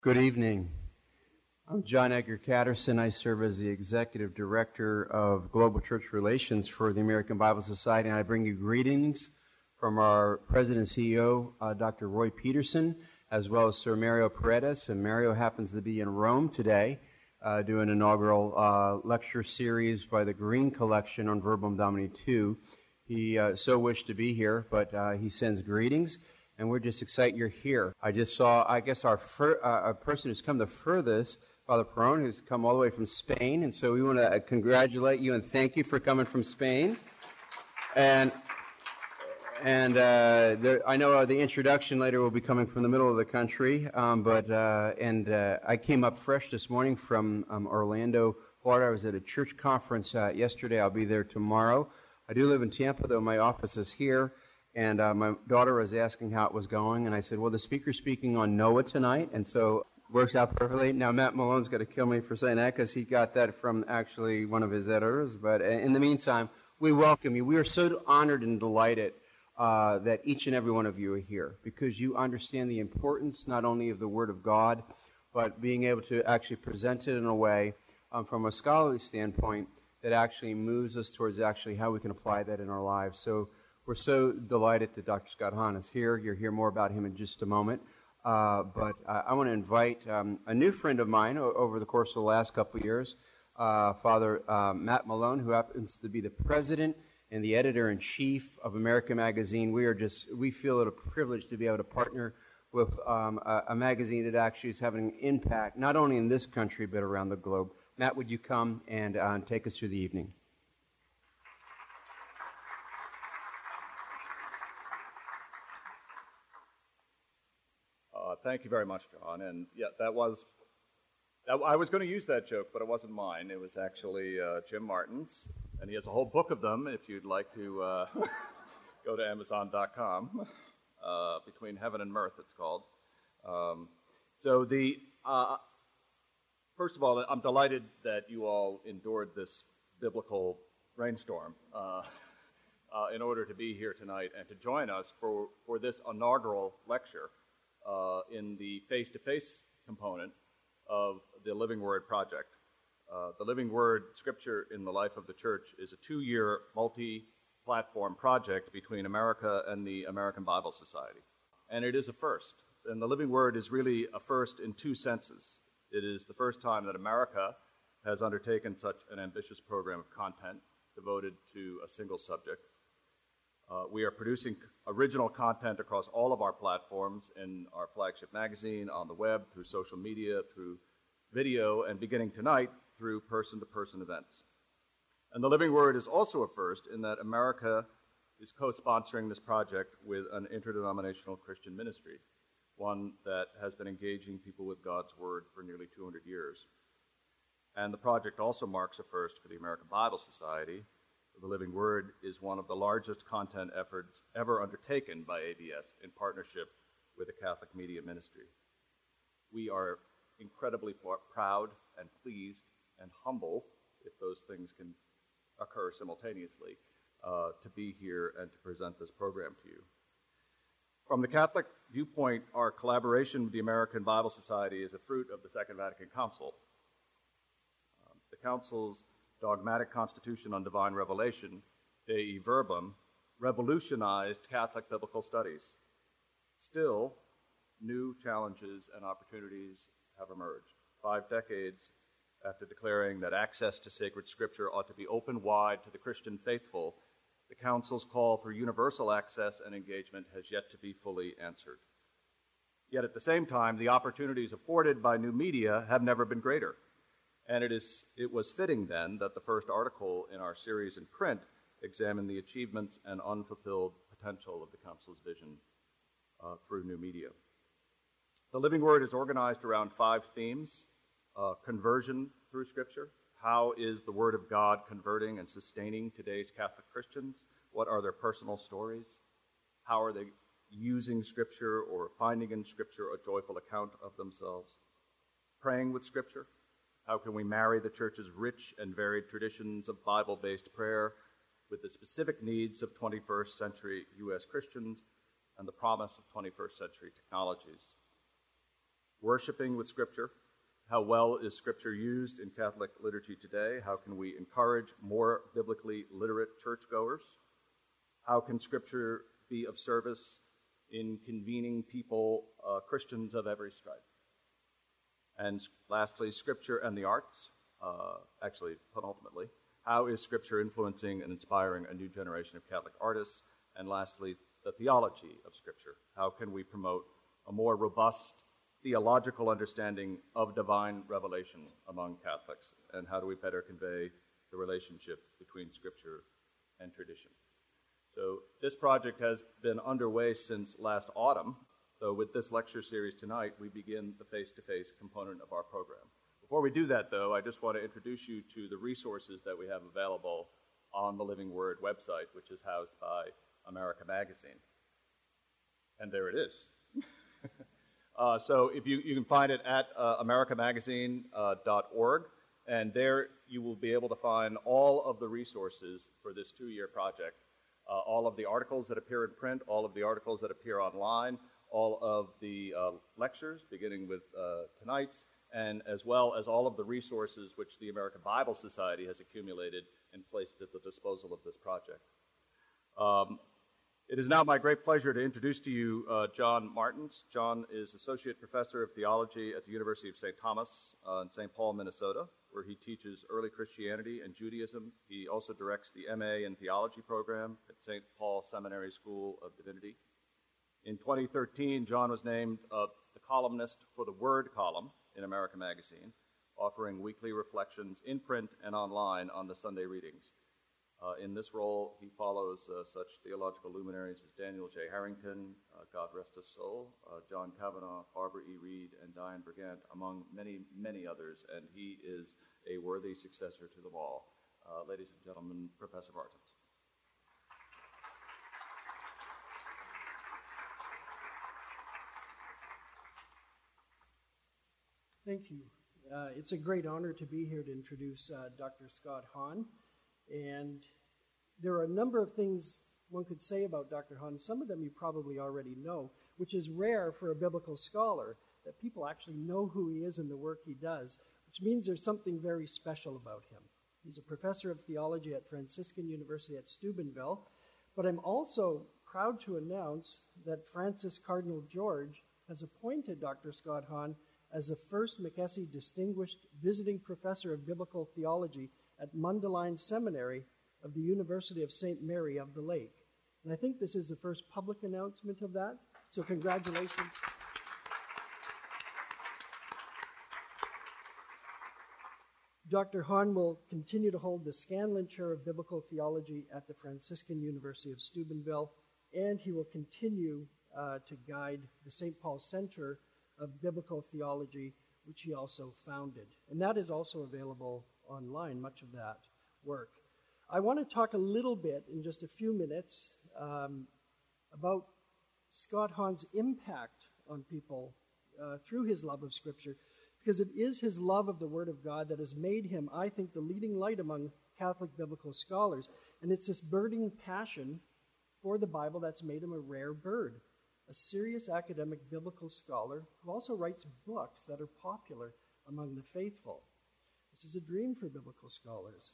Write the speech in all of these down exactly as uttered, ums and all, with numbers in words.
Good evening. I'm John Edgar Catterson. I serve as the Executive Director of Global Church Relations for the American Bible Society, and I bring you greetings from our President and C E O, uh, Doctor Roy Peterson, as well as Sir Mario Paredes. And Mario happens to be in Rome today, uh, doing an inaugural uh, lecture series by the Green Collection on Verbum Domini two. He uh, so wished to be here, but uh, he sends greetings. And we're just excited you're here. I just saw, I guess, our fir- uh, a person who's come the furthest, Father Perron, who's come all the way from Spain. And so we want to congratulate you and thank you for coming from Spain. And and uh, there, I know uh, the introduction later will be coming from the middle of the country. Um, but uh, and uh, I came up fresh this morning from um, Orlando, Florida. I was at a church conference uh, yesterday. I'll be there tomorrow. I do live in Tampa, though my office is here. And uh, my daughter was asking how it was going, and I said, well, the speaker's speaking on Noah tonight, and so it works out perfectly. Now, Matt Malone's going to kill me for saying that because he got that from actually one of his editors. But in the meantime, we welcome you. We are so honored and delighted uh, that each and every one of you are here because you understand the importance not only of the Word of God, but being able to actually present it in a way um, from a scholarly standpoint that actually moves us towards actually how we can apply that in our lives. So we're so delighted that Doctor Scott Hahn is here. You'll hear more about him in just a moment. Uh, but uh, I want to invite um, a new friend of mine o- over the course of the last couple of years, uh, Father uh, Matt Malone, who happens to be the president and the editor-in-chief of America Magazine. We are just, we feel it a privilege to be able to partner with um, a, a magazine that actually is having an impact, not only in this country, but around the globe. Matt, would you come and uh, take us through the evening? Uh, thank you very much, John. And yeah, that was, that, I was going to use that joke, but it wasn't mine. It was actually uh, Jim Martin's, and he has a whole book of them if you'd like to uh, go to amazon dot com. Uh, Between Heaven and Mirth, it's called. Um, so the, uh, first of all, I'm delighted that you all endured this biblical rainstorm uh, uh, in order to be here tonight and to join us for, for this inaugural lecture Uh, in the face-to-face component of the Living Word Project. Uh, the Living Word Scripture in the Life of the Church is a two-year multi-platform project between America and the American Bible Society. And it is a first. And the Living Word is really a first in two senses. It is the first time that America has undertaken such an ambitious program of content devoted to a single subject. Uh, we are producing original content across all of our platforms in our flagship magazine, on the web, through social media, through video, and beginning tonight, through person-to-person events. And the Living Word is also a first in that America is co-sponsoring this project with an interdenominational Christian ministry, one that has been engaging people with God's Word for nearly two hundred years. And the project also marks a first for the American Bible Society. The Living Word is one of the largest content efforts ever undertaken by A B S in partnership with the Catholic Media Ministry. We are incredibly proud and pleased and humble, if those things can occur simultaneously, uh, to be here and to present this program to you. From the Catholic viewpoint, our collaboration with the American Bible Society is a fruit of the Second Vatican Council. Um, the Council's dogmatic Constitution on Divine Revelation, Dei Verbum, revolutionized Catholic biblical studies. Still, new challenges and opportunities have emerged. Five decades after declaring that access to sacred Scripture ought to be open wide to the Christian faithful, the Council's call for universal access and engagement has yet to be fully answered. Yet at the same time, the opportunities afforded by new media have never been greater. And it is it was fitting then that the first article in our series in print examined the achievements and unfulfilled potential of the Council's vision uh, through new media. The Living Word is organized around five themes: uh, conversion through Scripture. How is the Word of God converting and sustaining today's Catholic Christians? What are their personal stories? How are they using Scripture or finding in Scripture a joyful account of themselves? Praying with Scripture. How can we marry the Church's rich and varied traditions of Bible-based prayer with the specific needs of twenty-first century U S Christians and the promise of twenty-first century technologies? worshiping with Scripture. How well is Scripture used in Catholic liturgy today? How can we encourage more biblically literate churchgoers? How can Scripture be of service in convening people, uh, Christians of every stripe? And lastly, Scripture and the arts. Uh, actually, penultimately, how is Scripture influencing and inspiring a new generation of Catholic artists? And lastly, the theology of Scripture. How can we promote a more robust theological understanding of divine revelation among Catholics? And how do we better convey the relationship between Scripture and tradition? So this project has been underway since last autumn. So with this lecture series tonight, we begin the face-to-face component of our program. Before we do that, though, I just want to introduce you to the resources that we have available on the Living Word website, which is housed by America Magazine. And there it is. uh, so if you, you can find it at uh, america magazine dot org, and there you will be able to find all of the resources for this two-year project, uh, all of the articles that appear in print, all of the articles that appear online, all of the uh, lectures, beginning with uh, tonight's, and as well as all of the resources which the American Bible Society has accumulated and placed at the disposal of this project. Um, it is now my great pleasure to introduce to you uh, John Martins. John is Associate Professor of Theology at the University of Saint Thomas uh, in Saint Paul, Minnesota, where he teaches early Christianity and Judaism. He also directs the M A in Theology program at Saint Paul Seminary School of Divinity. In twenty thirteen, John was named uh, the columnist for the Word column in America Magazine, offering weekly reflections in print and online on the Sunday readings. Uh, in this role, he follows uh, such theological luminaries as Daniel J. Harrington, uh, God rest his soul, uh, John Kavanaugh, Barbara E. Reed, and Diane Brigant, among many, many others, and he is a worthy successor to them all. Uh, ladies and gentlemen, Professor Martins. Thank you. Uh, it's a great honor to be here to introduce uh, Doctor Scott Hahn. And there are a number of things one could say about Doctor Hahn. Some of them you probably already know, which is rare for a biblical scholar, that people actually know who he is and the work he does, which means there's something very special about him. He's a professor of theology at Franciscan University at Steubenville, but I'm also proud to announce that Francis Cardinal George has appointed Doctor Scott Hahn as the first McKessie Distinguished Visiting Professor of Biblical Theology at Mundelein Seminary of the University of Saint Mary of the Lake. And I think this is the first public announcement of that, so congratulations. Doctor Hahn will continue to hold the Scanlon Chair of Biblical Theology at the Franciscan University of Steubenville, and he will continue uh, to guide the Saint Paul Center of Biblical Theology, which he also founded. And that is also available online, much of that work. I want to talk a little bit in just a few minutes um, about Scott Hahn's impact on people uh, through his love of Scripture, because it is his love of the Word of God that has made him, I think, the leading light among Catholic biblical scholars. And it's this burning passion for the Bible that's made him a rare bird, a serious academic biblical scholar who also writes books that are popular among the faithful. This is a dream for biblical scholars.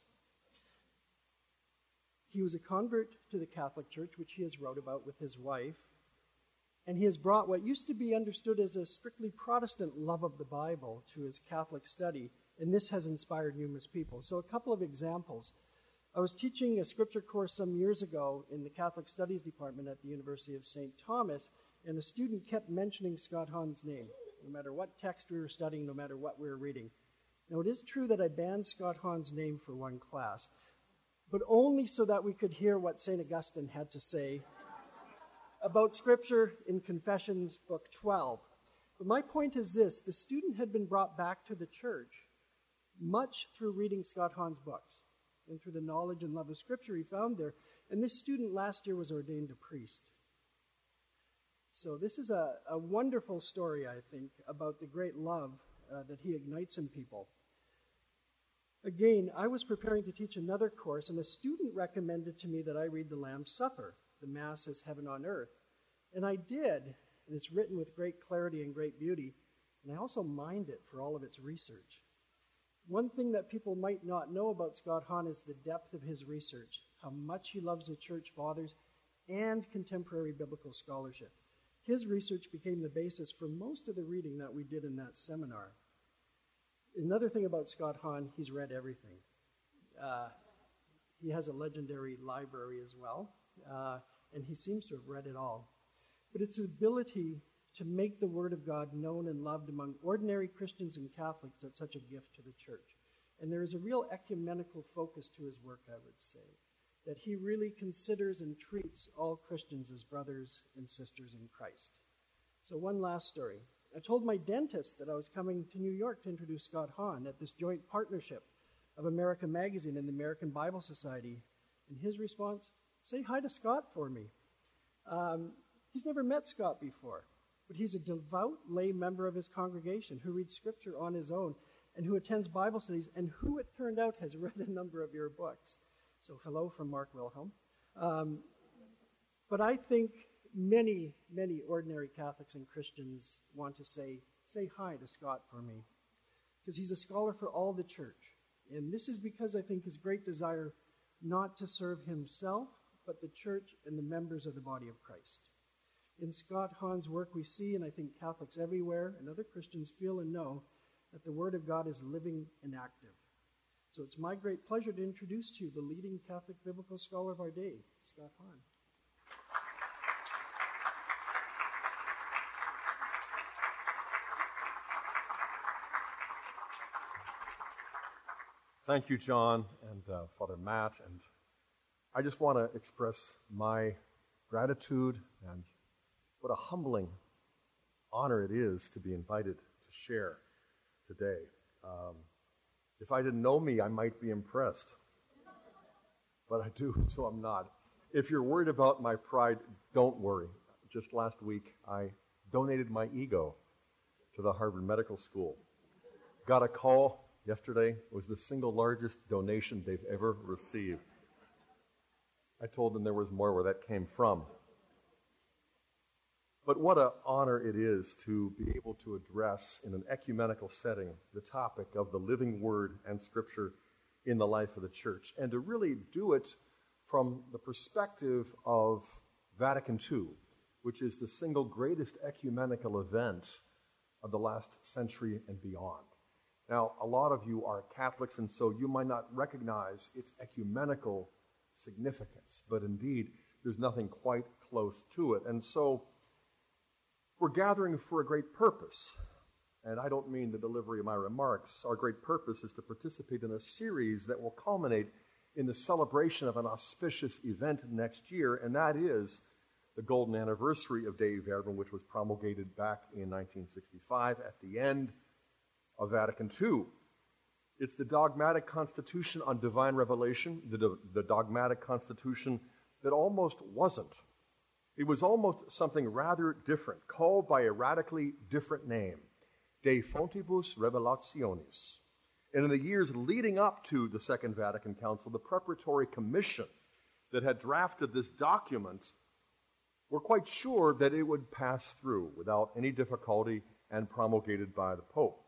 He was a convert to the Catholic Church, which he has wrote about with his wife, and he has brought what used to be understood as a strictly Protestant love of the Bible to his Catholic study, and this has inspired numerous people. So a couple of examples. I was teaching a scripture course some years ago in the Catholic Studies Department at the University of Saint Thomas, and a student kept mentioning Scott Hahn's name, no matter what text we were studying, no matter what we were reading. Now, it is true that I banned Scott Hahn's name for one class, but only so that we could hear what Saint Augustine had to say about Scripture in Confessions, Book twelve. But my point is this: the student had been brought back to the church much through reading Scott Hahn's books and through the knowledge and love of Scripture he found there. And this student last year was ordained a priest. So this is a, a wonderful story, I think, about the great love uh, that he ignites in people. Again, I was preparing to teach another course, and a student recommended to me that I read the Lamb's Supper, the Mass as Heaven on Earth. And I did, and it's written with great clarity and great beauty. and I also mined it for all of its research. One thing that people might not know about Scott Hahn is the depth of his research, how much he loves the church fathers and contemporary biblical scholarship. His research became the basis for most of the reading that we did in that seminar. Another thing about Scott Hahn, he's read everything. Uh, he has a legendary library as well, uh, and he seems to have read it all. But it's his ability to make the Word of God known and loved among ordinary Christians and Catholics that's such a gift to the church. And there is a real ecumenical focus to his work, I would say, that he really considers and treats all Christians as brothers and sisters in Christ. So one last story. I told my dentist that I was coming to New York to introduce Scott Hahn at this joint partnership of America Magazine and the American Bible Society. And his response, say hi to Scott for me. Um, he's never met Scott before, but he's a devout lay member of his congregation who reads Scripture on his own and who attends Bible studies and who, it turned out, has read a number of your books. So hello from Mark Wilhelm. Um, but I think many, many ordinary Catholics and Christians want to say, say hi to Scott for me, because he's a scholar for all the church. And this is because I think his great desire not to serve himself, but the church and the members of the body of Christ. In Scott Hahn's work, we see, and I think Catholics everywhere and other Christians feel and know, that the Word of God is living and active. So it's my great pleasure to introduce to you the leading Catholic biblical scholar of our day, Scott Hahn. Thank you, John and uh, Father Matt, and I just want to express my gratitude and what a humbling honor it is to be invited to share today. Um, if I didn't know me, I might be impressed, but I do, so I'm not. If you're worried about my pride, don't worry. Just last week, I donated my ego to the Harvard Medical School. Got a call yesterday. It was the single largest donation they've ever received. I told them there was more where that came from. But what an honor it is to be able to address in an ecumenical setting the topic of the living Word and Scripture in the life of the Church, and to really do it from the perspective of Vatican Two, which is the single greatest ecumenical event of the last century and beyond. Now, a lot of you are Catholics, and so you might not recognize its ecumenical significance, but indeed, there's nothing quite close to it. And so, we're gathering for a great purpose, and I don't mean the delivery of my remarks. Our great purpose is to participate in a series that will culminate in the celebration of an auspicious event next year, and that is the golden anniversary of Dei Verbum, which was promulgated back in nineteen sixty-five at the end of Vatican Two. It's the dogmatic constitution on divine revelation, the, the dogmatic constitution that almost wasn't. It was almost something rather different, called by a radically different name, De Fontibus Revelationis. And in the years leading up to the Second Vatican Council, the preparatory commission that had drafted this document were quite sure that it would pass through without any difficulty and promulgated by the Pope.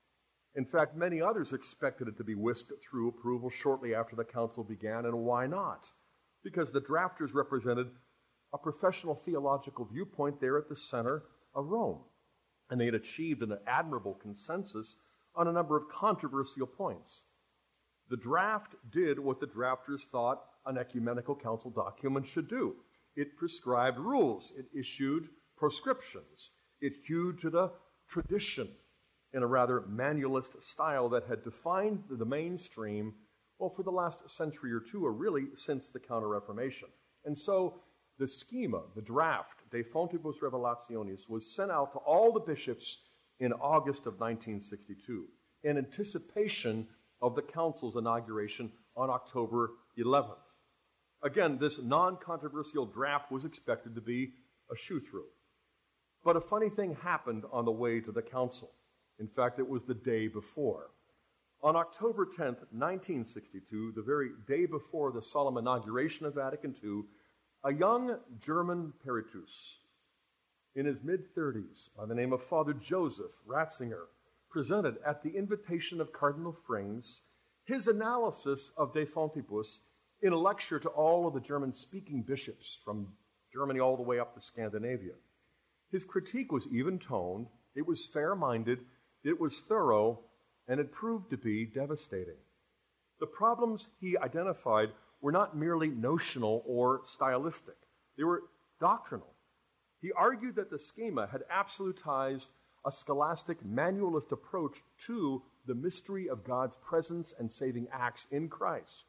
In fact, many others expected it to be whisked through approval shortly after the council began, and why not? Because the drafters represented a professional theological viewpoint there at the center of Rome, and they had achieved an admirable consensus on a number of controversial points. The draft did what the drafters thought an ecumenical council document should do. It prescribed rules. It issued proscriptions. It hewed to the tradition in a rather manualist style that had defined the mainstream, well, for the last century or two, or really since the Counter-Reformation. And so the schema, the draft, De Fontibus Revelationis, was sent out to all the bishops in August of nineteen sixty-two in anticipation of the council's inauguration on October eleventh. Again, this non-controversial draft was expected to be a shoe-through. But a funny thing happened on the way to the council. In fact, it was the day before. On October tenth, nineteen sixty-two, the very day before the solemn inauguration of Vatican Two, a young German peritus in his mid-thirties, by the name of Father Joseph Ratzinger, presented at the invitation of Cardinal Frings his analysis of De Fontibus in a lecture to all of the German-speaking bishops from Germany all the way up to Scandinavia. His critique was even-toned, it was fair-minded, it was thorough, and it proved to be devastating. The problems he identified were not merely notional or stylistic. They were doctrinal. He argued that the schema had absolutized a scholastic manualist approach to the mystery of God's presence and saving acts in Christ.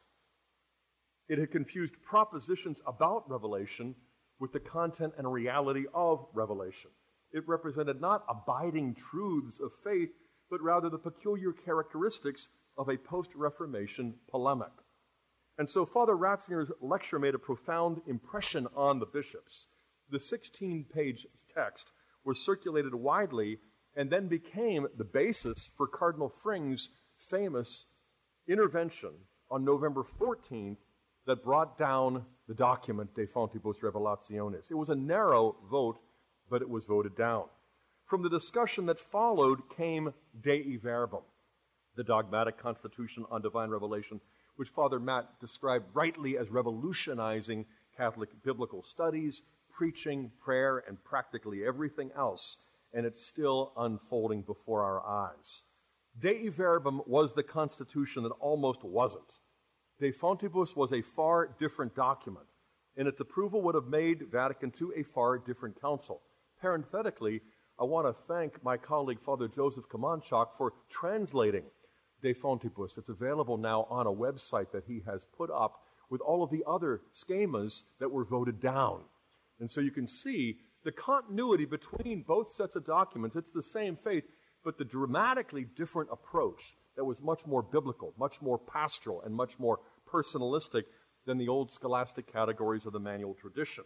It had confused propositions about revelation with the content and reality of revelation. It represented not abiding truths of faith, but rather the peculiar characteristics of a post-Reformation polemic. And so Father Ratzinger's lecture made a profound impression on the bishops. The sixteen-page text was circulated widely and then became the basis for Cardinal Frings' famous intervention on November fourteenth that brought down the document De Fontibus Revelationis. It was a narrow vote, but it was voted down. From the discussion that followed came Dei Verbum, the dogmatic constitution on divine revelation, which Father Matt described rightly as revolutionizing Catholic biblical studies, preaching, prayer, and practically everything else, and it's still unfolding before our eyes. Dei Verbum was the constitution that almost wasn't. De Fontibus was a far different document, and its approval would have made Vatican Two a far different council. Parenthetically, I want to thank my colleague Father Joseph Kamanchak for translating De Fontibus. It's available now on a website that he has put up with all of the other schemas that were voted down. And so you can see the continuity between both sets of documents. It's the same faith, but the dramatically different approach that was much more biblical, much more pastoral, and much more personalistic than the old scholastic categories of the manual tradition.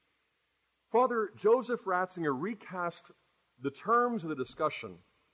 Father Joseph Ratzinger recast the terms of the discussion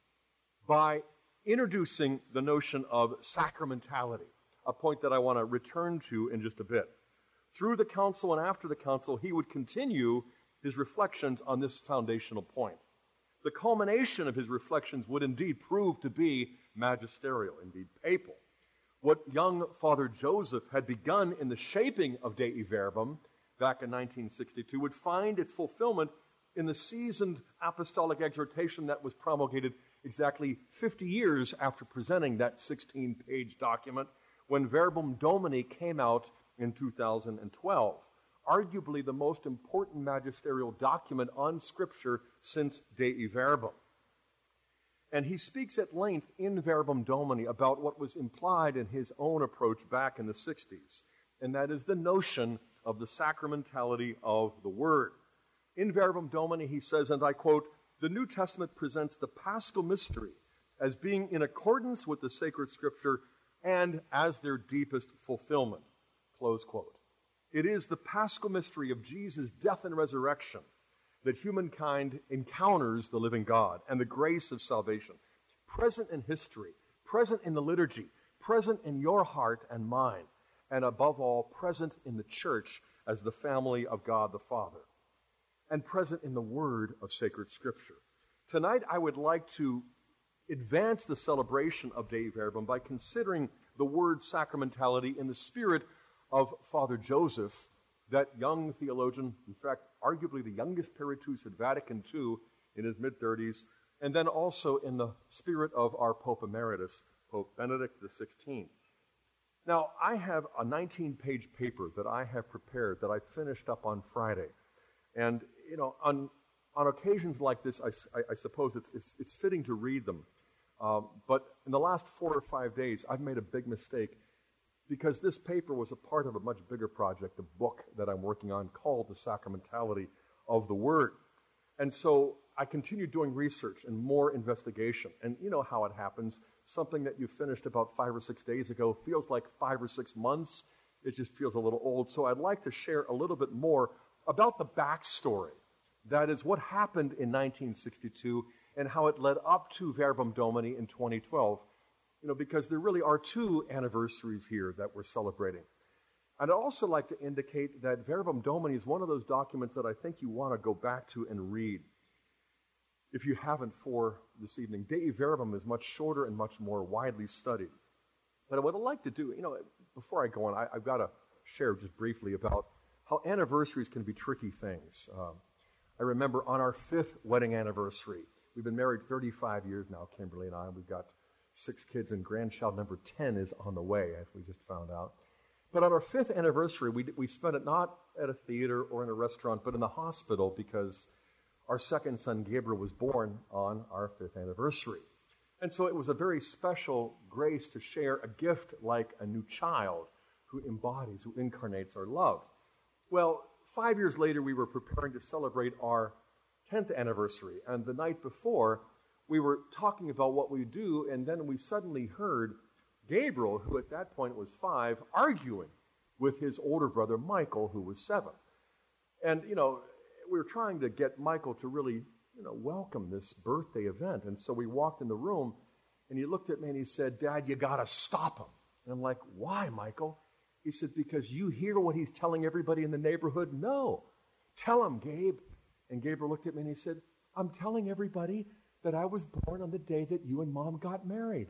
by introducing the notion of sacramentality, a point that I want to return to in just a bit. Through the council and after the council, he would continue his reflections on this foundational point. The culmination of his reflections would indeed prove to be magisterial, indeed papal. What young Father Joseph had begun in the shaping of Dei Verbum back in nineteen sixty-two would find its fulfillment in the seasoned apostolic exhortation that was promulgated exactly fifty years after presenting that sixteen-page document, when Verbum Domini came out in two thousand twelve, arguably the most important magisterial document on Scripture since Dei Verbum. And he speaks at length in Verbum Domini about what was implied in his own approach back in the sixties, and that is the notion of the sacramentality of the Word. In Verbum Domini, he says, and I quote, "The New Testament presents the Paschal mystery as being in accordance with the sacred Scripture and as their deepest fulfillment." Close quote. It is the Paschal mystery of Jesus' death and resurrection that humankind encounters the living God and the grace of salvation, present in history, present in the liturgy, present in your heart and mine, and above all, present in the church as the family of God the Father, and present in the word of sacred Scripture. Tonight, I would like to advance the celebration of Dei Verbum by considering the word sacramentality in the spirit of Father Joseph, that young theologian, in fact, arguably the youngest Peritus at Vatican Two in his mid-thirties, and then also in the spirit of our Pope Emeritus, Pope Benedict the sixteenth. Now, I have a nineteen-page paper that I have prepared that I finished up on Friday. And, you know, on, on occasions like this, I, I, I suppose it's, it's, it's fitting to read them. Um, but in the last four or five days, I've made a big mistake, because this paper was a part of a much bigger project, a book that I'm working on called The Sacramentality of the Word. And so I continued doing research and more investigation. And you know how it happens. Something that you finished about five or six days ago feels like five or six months. It just feels a little old. So I'd like to share a little bit more about the backstory. That is, what happened in nineteen sixty-two and how it led up to Verbum Domini in twenty twelve. You know, because there really are two anniversaries here that we're celebrating. And I'd also like to indicate that Verbum Domini is one of those documents that I think you want to go back to and read. if you haven't for this evening. Dei Verbum is much shorter and much more widely studied. But what I'd like to do, you know, before I go on, I, I've got to share just briefly about how anniversaries can be tricky things. Um, I remember on our fifth wedding anniversary, we've been married thirty-five years now, Kimberly and I. We've got six kids, and grandchild number ten is on the way, as we just found out. But on our fifth anniversary, we, we spent it not at a theater or in a restaurant, but in the hospital, because our second son, Gabriel, was born on our fifth anniversary. And so it was a very special grace to share a gift like a new child who embodies, who incarnates our love. Well, five years later, we were preparing to celebrate our tenth anniversary. And the night before, we were talking about what we do, and then we suddenly heard Gabriel, who at that point was five, arguing with his older brother, Michael, who was seven. And, you know, we were trying to get Michael to really, you know, welcome this birthday event. And so we walked in the room, and he looked at me and he said, "Dad, you got to stop him." And I'm like, "Why, Michael?" He said, "Because you hear what he's telling everybody in the neighborhood." "No. Tell him, Gabe." And Gabriel looked at me and he said, "I'm telling everybody that I was born on the day that you and Mom got married."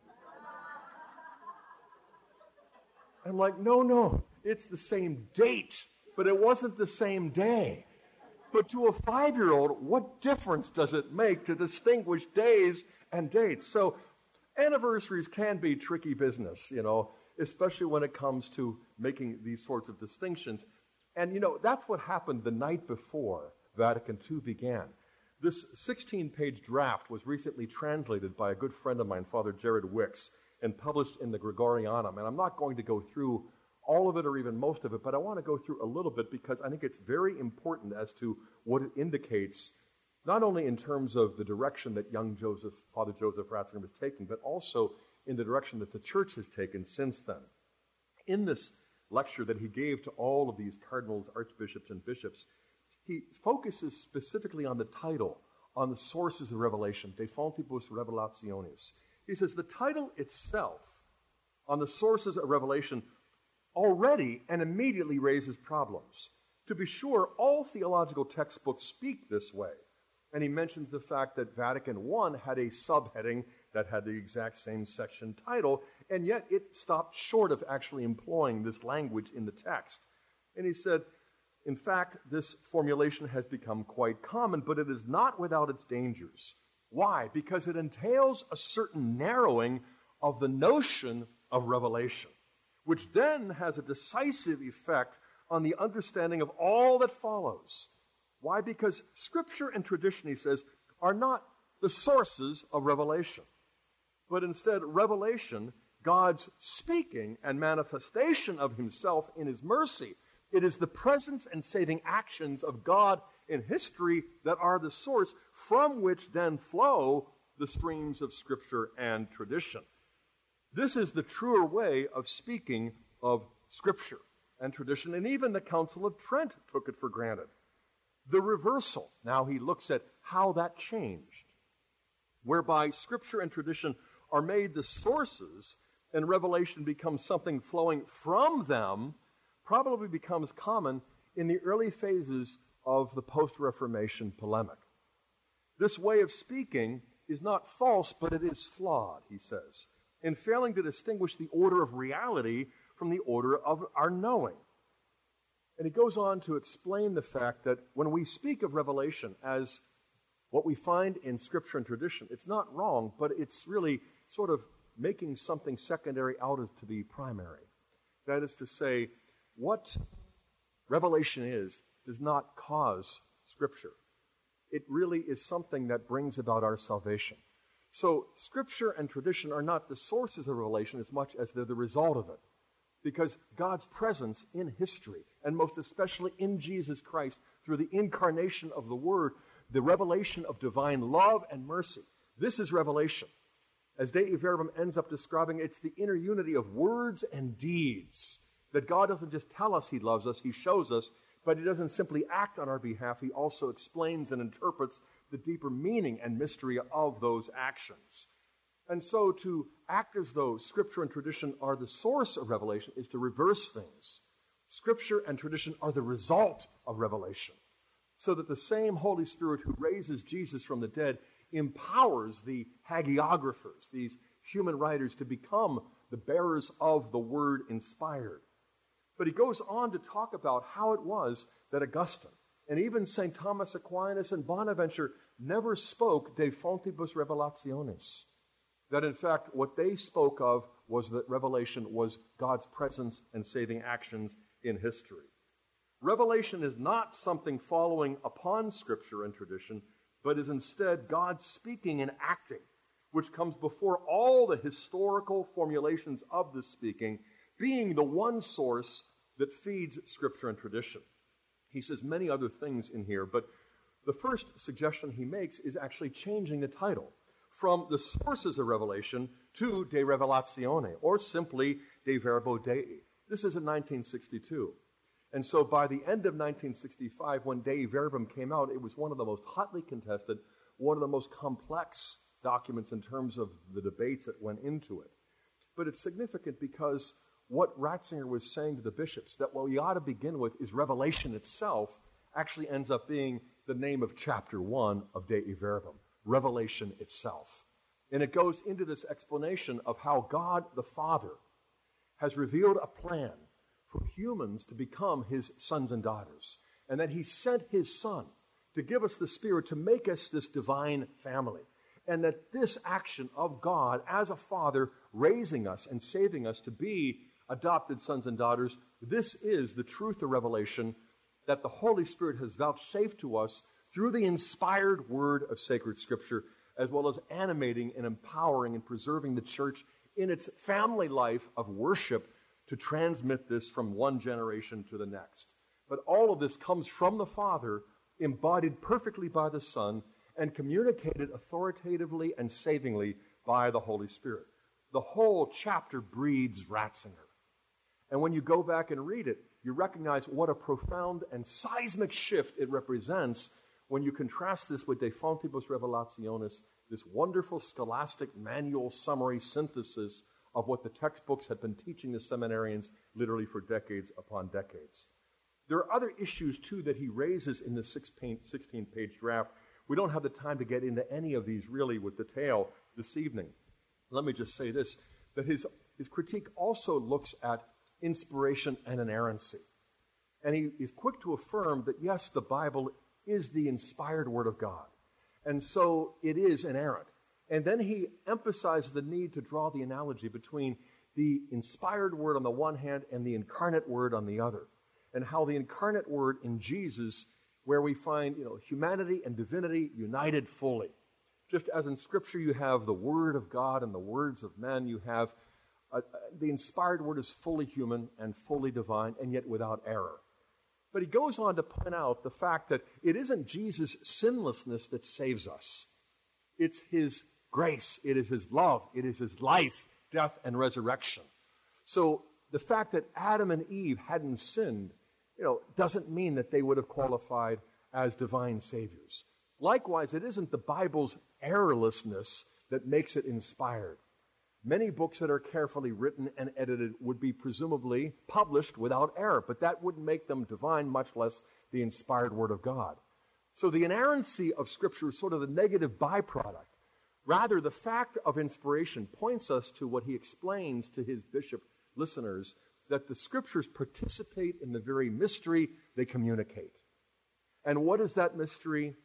I'm like, no, no, it's the same date, but it wasn't the same day. But to a five-year-old, what difference does it make to distinguish days and dates? So anniversaries can be tricky business, you know, especially when it comes to making these sorts of distinctions. And, you know, that's what happened the night before Vatican Two began. This sixteen-page draft was recently translated by a good friend of mine, Father Jared Wicks, and published in the Gregorianum. And I'm not going to go through all of it or even most of it, but I want to go through a little bit because I think it's very important as to what it indicates, not only in terms of the direction that young Joseph, Father Joseph Ratzinger was taking, but also in the direction that the Church has taken since then. In this lecture that he gave to all of these cardinals, archbishops, and bishops, he focuses specifically on the title, on the sources of revelation, De Fontibus Revelationis. He says the title itself, on the sources of revelation, already and immediately raises problems. To be sure, all theological textbooks speak this way. And he mentions the fact that Vatican One had a subheading that had the exact same section title, and yet it stopped short of actually employing this language in the text. And he said, in fact, this formulation has become quite common, but it is not without its dangers. Why? Because it entails a certain narrowing of the notion of revelation, which then has a decisive effect on the understanding of all that follows. Why? Because Scripture and tradition, he says, are not the sources of revelation, but instead revelation, God's speaking and manifestation of himself in his mercy. It is the presence and saving actions of God in history that are the source from which then flow the streams of Scripture and tradition. This is the truer way of speaking of Scripture and tradition, and even the Council of Trent took it for granted. The reversal, now he looks at how that changed, whereby Scripture and tradition are made the sources and revelation becomes something flowing from them, probably becomes common in the early phases of the post-Reformation polemic. This way of speaking is not false, but it is flawed, he says, in failing to distinguish the order of reality from the order of our knowing. And he goes on to explain the fact that when we speak of revelation as what we find in Scripture and tradition, it's not wrong, but it's really sort of making something secondary out as to be primary. That is to say, what revelation is does not cause Scripture. It really is something that brings about our salvation. So Scripture and tradition are not the sources of revelation as much as they're the result of it. Because God's presence in history, and most especially in Jesus Christ, through the incarnation of the Word, the revelation of divine love and mercy, this is revelation. As Dei Verbum ends up describing, it's the inner unity of words and deeds. That God doesn't just tell us he loves us, he shows us, but he doesn't simply act on our behalf. He also explains and interprets the deeper meaning and mystery of those actions. And so to act as though Scripture and tradition are the source of revelation is to reverse things. Scripture and tradition are the result of revelation. so that the same Holy Spirit who raises Jesus from the dead empowers the hagiographers, these human writers, to become the bearers of the word inspired. But he goes on to talk about how it was that Augustine and even Saint Thomas Aquinas and Bonaventure never spoke de fontibus revelationis. That in fact, what they spoke of was that revelation was God's presence and saving actions in history. Revelation is not something following upon Scripture and tradition, but is instead God speaking and acting, which comes before all the historical formulations of this speaking, being the one source that feeds Scripture and tradition. He says many other things in here, but the first suggestion he makes is actually changing the title from the sources of revelation to De Revelatione, or simply De Verbo Dei. This is in nineteen sixty-two. And so by the end of nineteen sixty-five, when Dei Verbum came out, it was one of the most hotly contested, one of the most complex documents in terms of the debates that went into it. But it's significant because what Ratzinger was saying to the bishops, that what we ought to begin with is revelation itself, actually ends up being the name of chapter one of Dei Verbum, revelation itself. And it goes into this explanation of how God the Father has revealed a plan for humans to become his sons and daughters, and that he sent his Son to give us the Spirit to make us this divine family, and that this action of God as a Father raising us and saving us to be adopted sons and daughters, this is the truth of revelation that the Holy Spirit has vouchsafed to us through the inspired word of sacred Scripture, as well as animating and empowering and preserving the church in its family life of worship to transmit this from one generation to the next. But all of this comes from the Father, embodied perfectly by the Son, and communicated authoritatively and savingly by the Holy Spirit. The whole chapter breathes Ratzinger. And when you go back and read it, you recognize what a profound and seismic shift it represents when you contrast this with De Fontibus Revelationis, this wonderful scholastic manual summary synthesis of what the textbooks had been teaching the seminarians literally for decades upon decades. There are other issues, too, that he raises in the sixteen-page draft. We don't have the time to get into any of these really with detail this evening. Let me just say this, that his, his critique also looks at inspiration and inerrancy. And he is quick to affirm that, yes, the Bible is the inspired Word of God. And so it is inerrant. And then he emphasizes the need to draw the analogy between the inspired Word on the one hand and the incarnate Word on the other. And how the incarnate Word in Jesus, where we find, you know, humanity and divinity united fully. Just as in Scripture you have the Word of God and the words of men, you have uh, the inspired Word is fully human and fully divine, and yet without error. But he goes on to point out the fact that it isn't Jesus' sinlessness that saves us. It's his grace, it is his love, it is his life, death, and resurrection. So the fact that Adam and Eve hadn't sinned, you know, doesn't mean that they would have qualified as divine saviors. Likewise, it isn't the Bible's errorlessness that makes it inspired. Many books that are carefully written and edited would be presumably published without error, but that wouldn't make them divine, much less the inspired Word of God. So the inerrancy of Scripture is sort of the negative byproduct. Rather, the fact of inspiration points us to what he explains to his bishop listeners, that the Scriptures participate in the very mystery they communicate. And what is that mystery?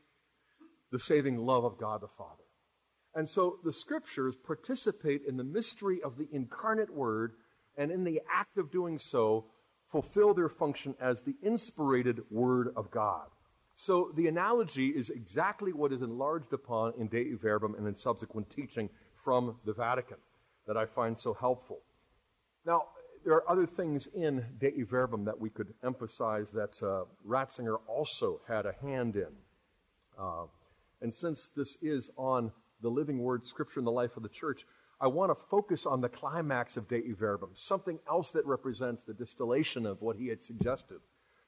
The saving love of God the Father. And so the Scriptures participate in the mystery of the incarnate Word, and in the act of doing so, fulfill their function as the inspirated Word of God. So the analogy is exactly what is enlarged upon in Dei Verbum and in subsequent teaching from the Vatican that I find so helpful. Now, there are other things in Dei Verbum that we could emphasize that uh, Ratzinger also had a hand in. Uh, and since this is on the living Word, Scripture, in the life of the church, I want to focus on the climax of Dei Verbum, something else that represents the distillation of what he had suggested.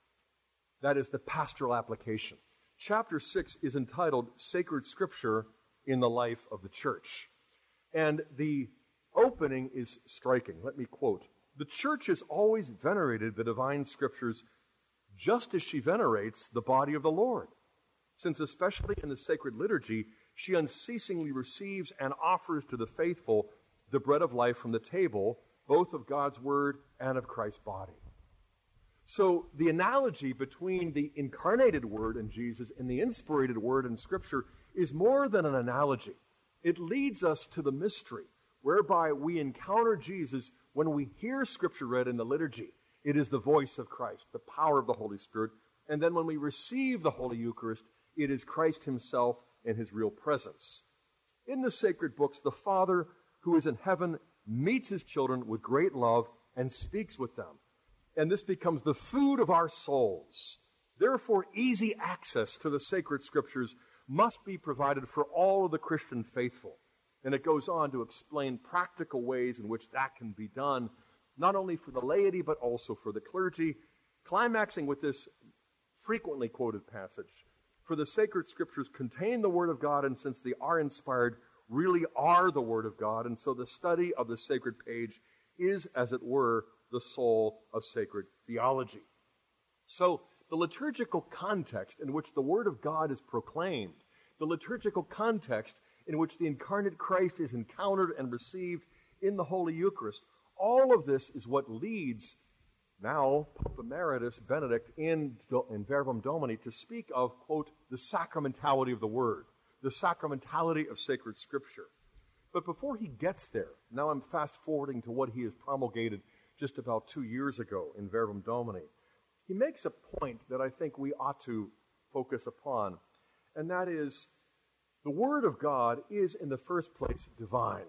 That is the pastoral application. Chapter six is entitled Sacred Scripture in the Life of the Church. And the opening is striking. Let me quote. The Church has always venerated the divine Scriptures just as she venerates the body of the Lord, since especially in the sacred liturgy, she unceasingly receives and offers to the faithful the bread of life from the table, both of God's word and of Christ's body. So the analogy between the incarnated word in Jesus and the inspirated word in Scripture is more than an analogy. It leads us to the mystery, whereby we encounter Jesus when we hear Scripture read in the liturgy. It is the voice of Christ, the power of the Holy Spirit. And then when we receive the Holy Eucharist, it is Christ himself in his real presence. In the sacred books, the Father who is in heaven meets his children with great love and speaks with them. And this becomes the food of our souls. Therefore, easy access to the sacred Scriptures must be provided for all of the Christian faithful. And it goes on to explain practical ways in which that can be done, not only for the laity, but also for the clergy, climaxing with this frequently quoted passage. For the sacred Scriptures contain the Word of God, and since they are inspired, really are the Word of God, and so the study of the sacred page is, as it were, the soul of sacred theology. So, the liturgical context in which the Word of God is proclaimed, the liturgical context in which the incarnate Christ is encountered and received in the Holy Eucharist, all of this is what leads now Pope Emeritus Benedict in, in Verbum Domini to speak of, quote, the sacramentality of the Word, the sacramentality of sacred Scripture. But before he gets there, now I'm fast-forwarding to what he has promulgated just about two years ago in Verbum Domini. He makes a point that I think we ought to focus upon, and that is the Word of God is, in the first place, divine.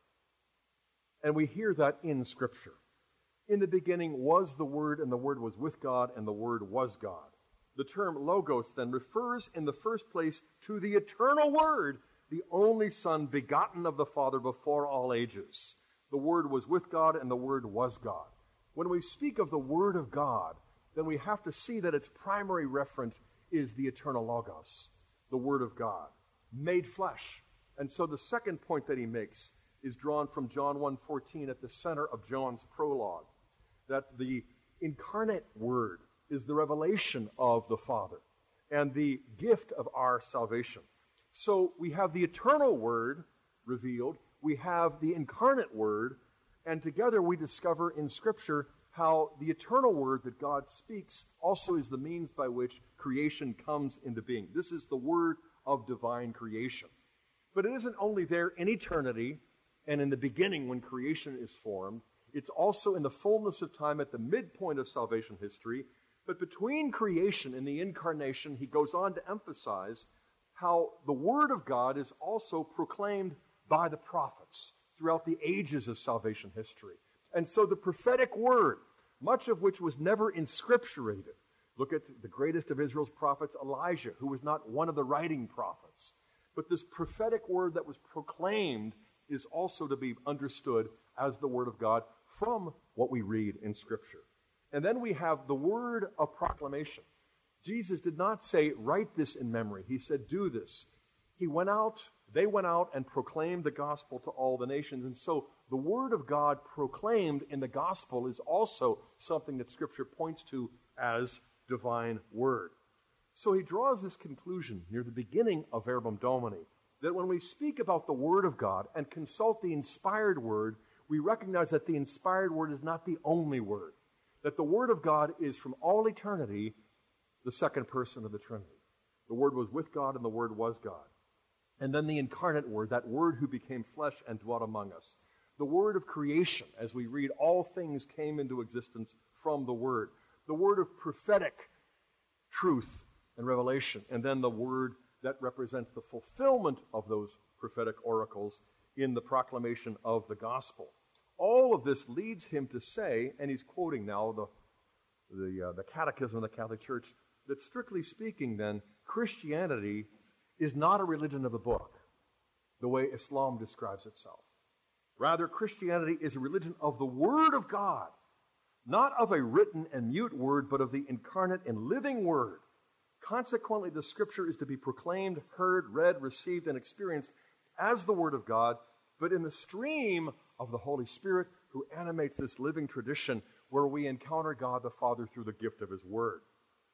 And we hear that in Scripture. In the beginning was the Word, and the Word was with God, and the Word was God. The term logos, then, refers in the first place to the eternal Word, the only Son begotten of the Father before all ages. The Word was with God, and the Word was God. When we speak of the Word of God, then we have to see that its primary referent is the eternal Logos, the Word of God, made flesh. And so the second point that he makes is drawn from John one fourteen at the center of John's prologue, that the incarnate Word is the revelation of the Father and the gift of our salvation. So we have the eternal Word revealed, we have the incarnate Word, and together we discover in Scripture how the eternal Word that God speaks also is the means by which creation comes into being. This is the Word of divine creation. But it isn't only there in eternity and in the beginning when creation is formed. It's also in the fullness of time at the midpoint of salvation history. But between creation and the incarnation, he goes on to emphasize how the Word of God is also proclaimed by the prophets throughout the ages of salvation history. And so the prophetic word, much of which was never inscripturated. Look at the greatest of Israel's prophets, Elijah, who was not one of the writing prophets. But this prophetic word that was proclaimed is also to be understood as the Word of God from what we read in Scripture. And then we have the word of proclamation. Jesus did not say, write this in memory. He said, do this. He went out, they went out and proclaimed the gospel to all the nations. And so the Word of God proclaimed in the gospel is also something that Scripture points to as divine Word. So he draws this conclusion near the beginning of Verbum Domini, that when we speak about the Word of God and consult the inspired Word, we recognize that the inspired Word is not the only Word, that the Word of God is from all eternity the second person of the Trinity. The Word was with God and the Word was God. And then the incarnate Word, that Word who became flesh and dwelt among us. The Word of creation, as we read, all things came into existence from the Word. The Word of prophetic truth and revelation. And then the Word that represents the fulfillment of those prophetic oracles in the proclamation of the gospel. All of this leads him to say, and he's quoting now the, the, uh, the Catechism of the Catholic Church, that strictly speaking then, Christianity is not a religion of the book, the way Islam describes itself. Rather, Christianity is a religion of the Word of God, not of a written and mute word, but of the incarnate and living Word. Consequently, the Scripture is to be proclaimed, heard, read, received, and experienced as the Word of God, but in the stream of the Holy Spirit who animates this living tradition where we encounter God the Father through the gift of His Word.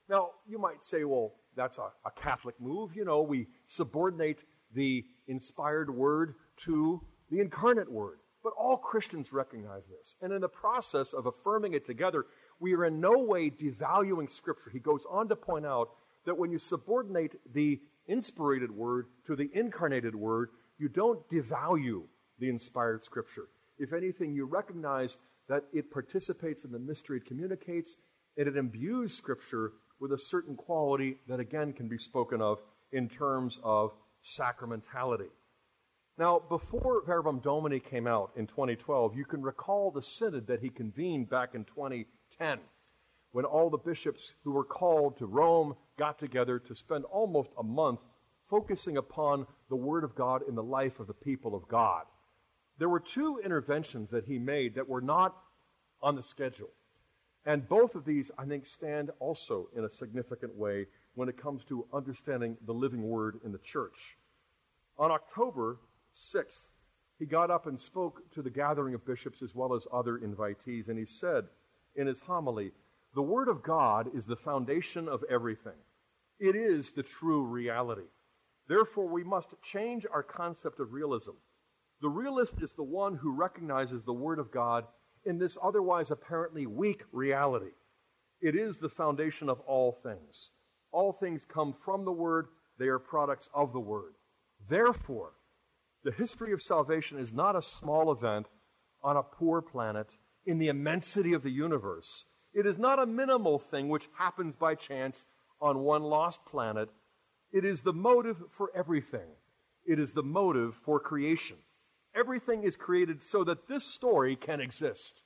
Now, you might say, well, that's a, a Catholic move. You know, we subordinate the inspired word to the incarnate word. But all Christians recognize this. And in the process of affirming it together, we are in no way devaluing Scripture. He goes on to point out that when you subordinate the inspirated word to the incarnated word, you don't devalue the inspired Scripture. If anything, you recognize that it participates in the mystery it communicates, and it imbues Scripture with a certain quality that, again, can be spoken of in terms of sacramentality. Now, before Verbum Domini came out in twenty twelve, you can recall the synod that he convened back in twenty ten, when all the bishops who were called to Rome got together to spend almost a month focusing upon the Word of God in the life of the people of God. There were two interventions that he made that were not on the schedule. And both of these, I think, stand also in a significant way when it comes to understanding the living Word in the church. On October sixth, he got up and spoke to the gathering of bishops as well as other invitees, and he said in his homily, "The Word of God is the foundation of everything. It is the true reality. Therefore, we must change our concept of realism. The realist is the one who recognizes the Word of God in this otherwise apparently weak reality. It is the foundation of all things. All things come from the Word. They are products of the Word. Therefore, the history of salvation is not a small event on a poor planet in the immensity of the universe. It is not a minimal thing which happens by chance on one lost planet. It is the motive for everything. It is the motive for creation. Everything is created so that this story can exist.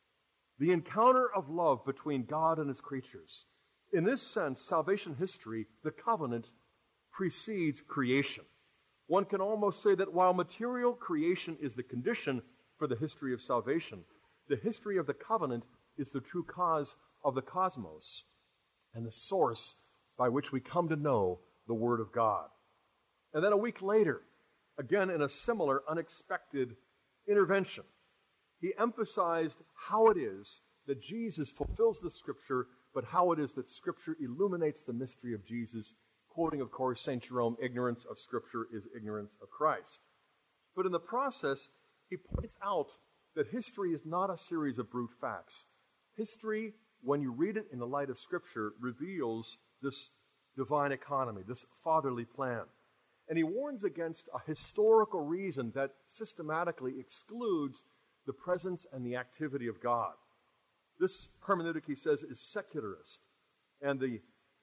The encounter of love between God and his creatures. In this sense, salvation history, the covenant, precedes creation. One can almost say that while material creation is the condition for the history of salvation, the history of the covenant is the true cause of the cosmos and the source by which we come to know the Word of God. And then a week later, again in a similar unexpected intervention, he emphasized how it is that Jesus fulfills the Scripture, but how it is that Scripture illuminates the mystery of Jesus, quoting, of course, Saint Jerome, "Ignorance of Scripture is ignorance of Christ." But in the process, he points out that history is not a series of brute facts. History, when you read it in the light of Scripture, reveals this divine economy, this fatherly plan. And he warns against a historical reason that systematically excludes the presence and the activity of God. This hermeneutic, he says, is secularist, and the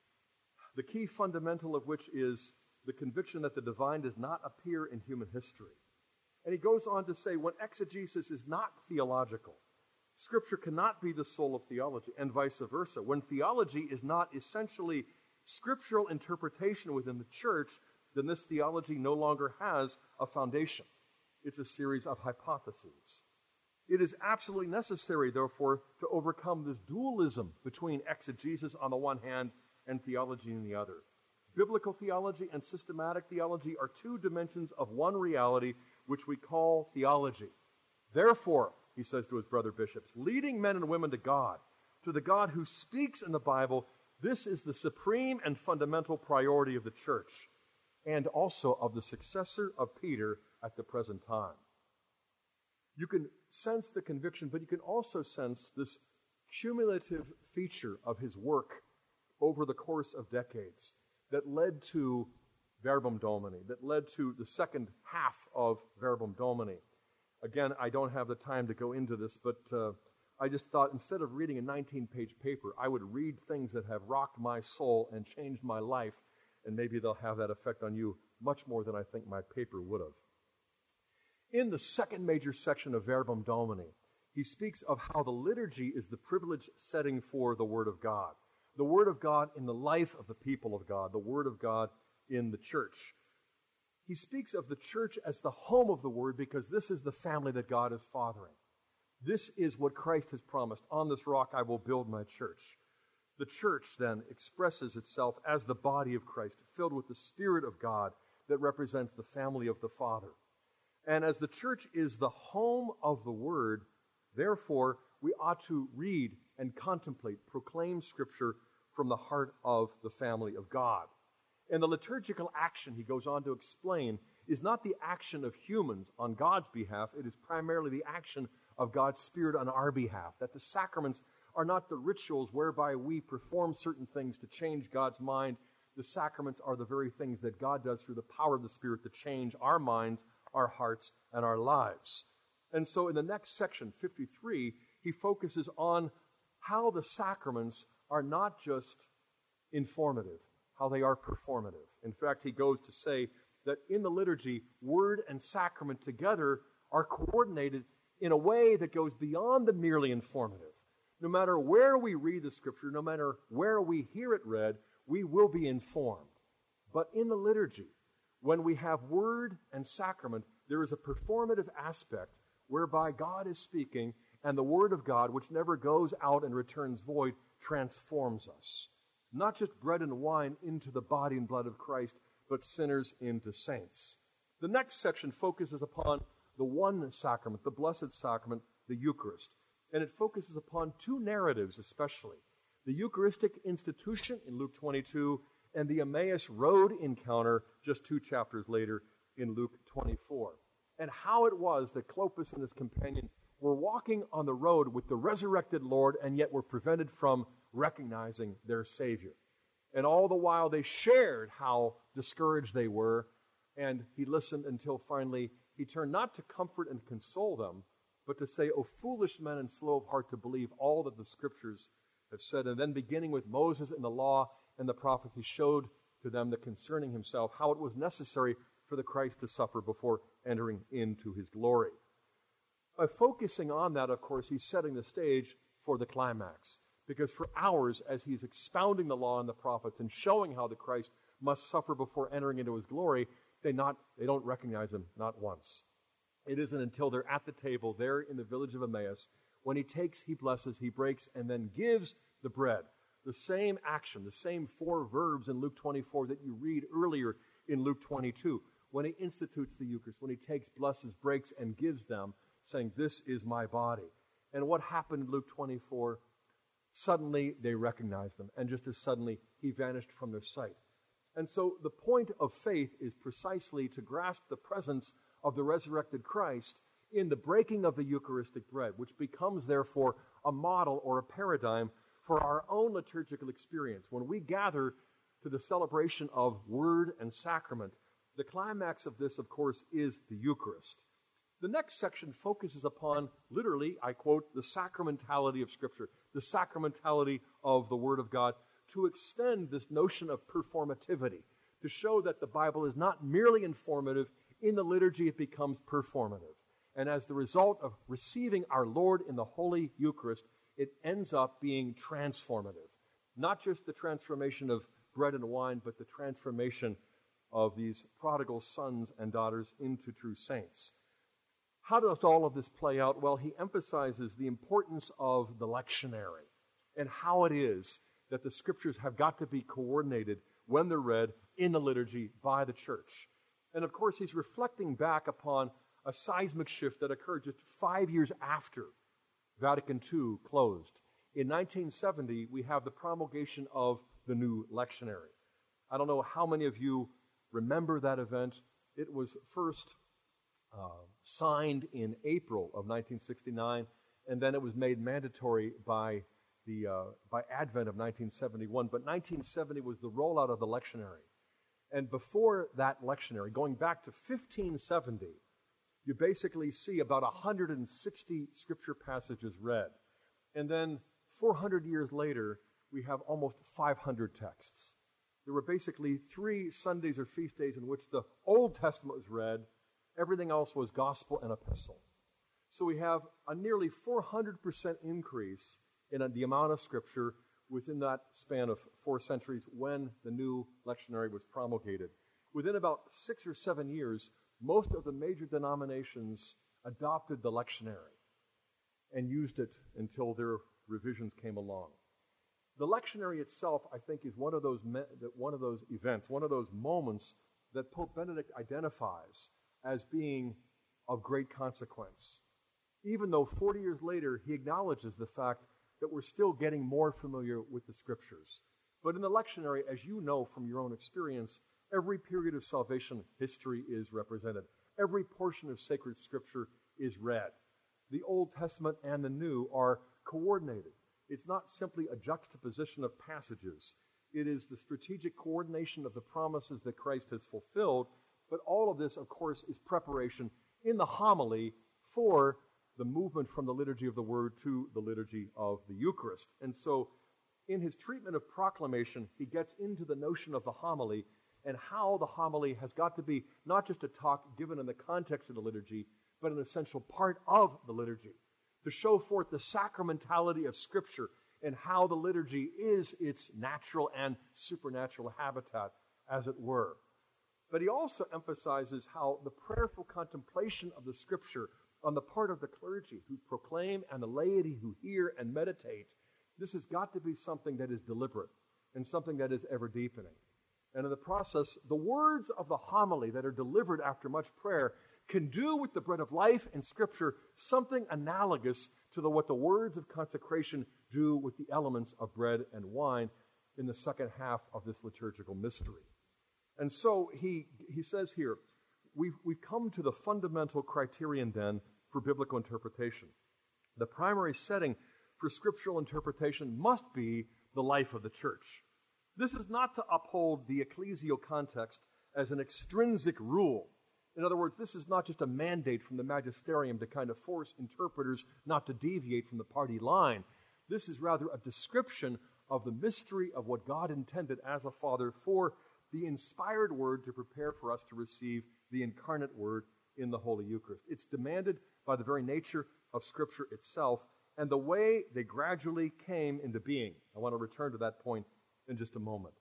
the key fundamental of which is the conviction that the divine does not appear in human history. And he goes on to say, when exegesis is not theological, Scripture cannot be the soul of theology, and vice versa. When theology is not essentially scriptural interpretation within the church, then this theology no longer has a foundation. It's a series of hypotheses. It is absolutely necessary, therefore, to overcome this dualism between exegesis on the one hand and theology on the other. Biblical theology and systematic theology are two dimensions of one reality, which we call theology. Therefore, he says to his brother bishops, leading men and women to God, to the God who speaks in the Bible, this is the supreme and fundamental priority of the church, and also of the successor of Peter at the present time. You can sense the conviction, but you can also sense this cumulative feature of his work over the course of decades that led to Verbum Domini, that led to the second half of Verbum Domini. Again, I don't have the time to go into this, but uh, I just thought instead of reading a nineteen-page paper, I would read things that have rocked my soul and changed my life, and maybe they'll have that effect on you much more than I think my paper would have. In the second major section of Verbum Domini, he speaks of how the liturgy is the privileged setting for the Word of God. The Word of God in the life of the people of God, the Word of God in the church. He speaks of the church as the home of the Word because this is the family that God is fathering. This is what Christ has promised. On this rock I will build my church. The church then expresses itself as the body of Christ, filled with the Spirit of God that represents the family of the Father. And as the church is the home of the Word, therefore, we ought to read and contemplate, proclaim Scripture from the heart of the family of God. And the liturgical action, he goes on to explain, is not the action of humans on God's behalf. It is primarily the action of God's Spirit on our behalf. That the sacraments are not the rituals whereby we perform certain things to change God's mind. The sacraments are the very things that God does through the power of the Spirit to change our minds, our hearts, and our lives. And so in the next section, fifty-three, he focuses on how the sacraments are not just informative, how they are performative. In fact, he goes to say that in the liturgy, word and sacrament together are coordinated in a way that goes beyond the merely informative. No matter where we read the Scripture, no matter where we hear it read, we will be informed. But in the liturgy, when we have word and sacrament, there is a performative aspect whereby God is speaking, and the Word of God, which never goes out and returns void, transforms us. Not just bread and wine into the body and blood of Christ, but sinners into saints. The next section focuses upon the one sacrament, the blessed sacrament, the Eucharist. And it focuses upon two narratives especially. The Eucharistic institution in Luke twenty-two and the Emmaus Road encounter just two chapters later in Luke twenty-four. And how it was that Clopas and his companion were walking on the road with the resurrected Lord and yet were prevented from recognizing their Savior. And all the while they shared how discouraged they were, and he listened until finally he turned not to comfort and console them, but to say, O foolish men and slow of heart to believe all that the Scriptures have said. And then beginning with Moses and the law and the prophets, he showed to them that concerning himself, how it was necessary for the Christ to suffer before entering into his glory. By focusing on that, of course, he's setting the stage for the climax. Because for hours, as he's expounding the law and the prophets and showing how the Christ must suffer before entering into his glory, they not they don't recognize him, not once. It isn't until they're at the table there in the village of Emmaus, when he takes, he blesses, he breaks, and then gives the bread. The same action, the same four verbs in Luke twenty-four that you read earlier in Luke twenty-two. When he institutes the Eucharist, when he takes, blesses, breaks, and gives them, saying, this is my body. And what happened in Luke twenty-four? Suddenly they recognized him, and just as suddenly he vanished from their sight. And so the point of faith is precisely to grasp the presence of the resurrected Christ in the breaking of the Eucharistic bread, which becomes therefore a model or a paradigm for our own liturgical experience. When we gather to the celebration of word and sacrament, the climax of this, of course, is the Eucharist. The next section focuses upon, literally, I quote, the sacramentality of Scripture, the sacramentality of the Word of God, to extend this notion of performativity, to show that the Bible is not merely informative. In the liturgy, it becomes performative. And as the result of receiving our Lord in the Holy Eucharist, it ends up being transformative. Not just the transformation of bread and wine, but the transformation of these prodigal sons and daughters into true saints. How does all of this play out? Well, he emphasizes the importance of the lectionary and how it is that the Scriptures have got to be coordinated when they're read in the liturgy by the church. And of course, he's reflecting back upon a seismic shift that occurred just five years after Vatican Two closed. In nineteen seventy, we have the promulgation of the new lectionary. I don't know how many of you remember that event. It was first uh, signed in April of nineteen sixty-nine, and then it was made mandatory by the uh, by Advent of nineteen seventy-one. But nineteen seventy was the rollout of the lectionary. And before that lectionary, going back to fifteen seventy, you basically see about one hundred sixty scripture passages read. And then four hundred years later, we have almost five hundred texts. There were basically three Sundays or feast days in which the Old Testament was read. Everything else was gospel and epistle. So we have a nearly four hundred percent increase in the amount of scripture within that span of four centuries when the new lectionary was promulgated. Within about six or seven years, most of the major denominations adopted the lectionary and used it until their revisions came along. The lectionary itself, I think, is one of those me- one of those events, one of those moments that Pope Benedict identifies as being of great consequence. Even though forty years later, he acknowledges the fact that we're still getting more familiar with the Scriptures. But in the lectionary, as you know from your own experience, every period of salvation history is represented. Every portion of sacred scripture is read. The Old Testament and the New are coordinated. It's not simply a juxtaposition of passages. It is the strategic coordination of the promises that Christ has fulfilled. But all of this, of course, is preparation in the homily for the movement from the liturgy of the Word to the liturgy of the Eucharist. And so, in his treatment of proclamation, he gets into the notion of the homily and how the homily has got to be not just a talk given in the context of the liturgy, but an essential part of the liturgy, to show forth the sacramentality of Scripture and how the liturgy is its natural and supernatural habitat, as it were. But he also emphasizes how the prayerful contemplation of the Scripture on the part of the clergy who proclaim and the laity who hear and meditate, this has got to be something that is deliberate and something that is ever deepening. And in the process, the words of the homily that are delivered after much prayer can do with the bread of life in Scripture something analogous to the, what the words of consecration do with the elements of bread and wine in the second half of this liturgical mystery. And so he, he says here, we've, we've come to the fundamental criterion then for biblical interpretation. The primary setting for scriptural interpretation must be the life of the church. This is not to uphold the ecclesial context as an extrinsic rule. In other words, this is not just a mandate from the magisterium to kind of force interpreters not to deviate from the party line. This is rather a description of the mystery of what God intended as a Father for the inspired Word to prepare for us to receive the incarnate Word in the Holy Eucharist. It's demanded by the very nature of Scripture itself and the way they gradually came into being. I want to return to that point in just a moment.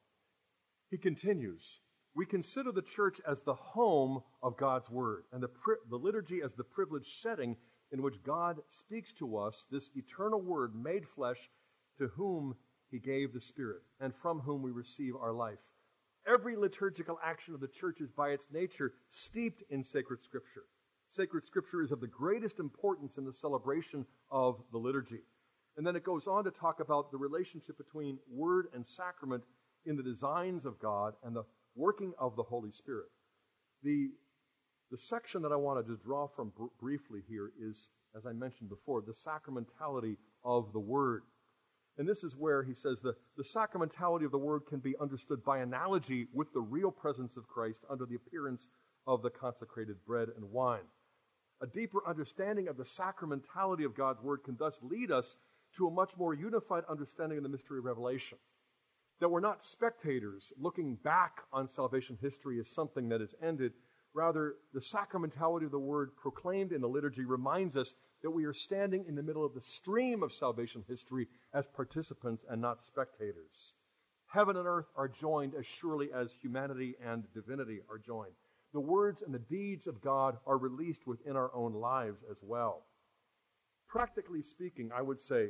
He continues, we consider the church as the home of God's Word and the, pri- the liturgy as the privileged setting in which God speaks to us, this eternal Word made flesh, to whom He gave the Spirit and from whom we receive our life. Every liturgical action of the church is by its nature steeped in sacred Scripture. Sacred Scripture is of the greatest importance in the celebration of the liturgy. And then it goes on to talk about the relationship between Word and Sacrament in the designs of God and the working of the Holy Spirit. The, the section that I want to just draw from br- briefly here is, as I mentioned before, the sacramentality of the Word. And this is where he says the, the sacramentality of the Word can be understood by analogy with the real presence of Christ under the appearance of the consecrated bread and wine. A deeper understanding of the sacramentality of God's Word can thus lead us to a much more unified understanding of the mystery of Revelation. That we're not spectators looking back on salvation history as something that has ended. Rather, the sacramentality of the Word proclaimed in the liturgy reminds us that we are standing in the middle of the stream of salvation history as participants and not spectators. Heaven and earth are joined as surely as humanity and divinity are joined. The words and the deeds of God are released within our own lives as well. Practically speaking, I would say,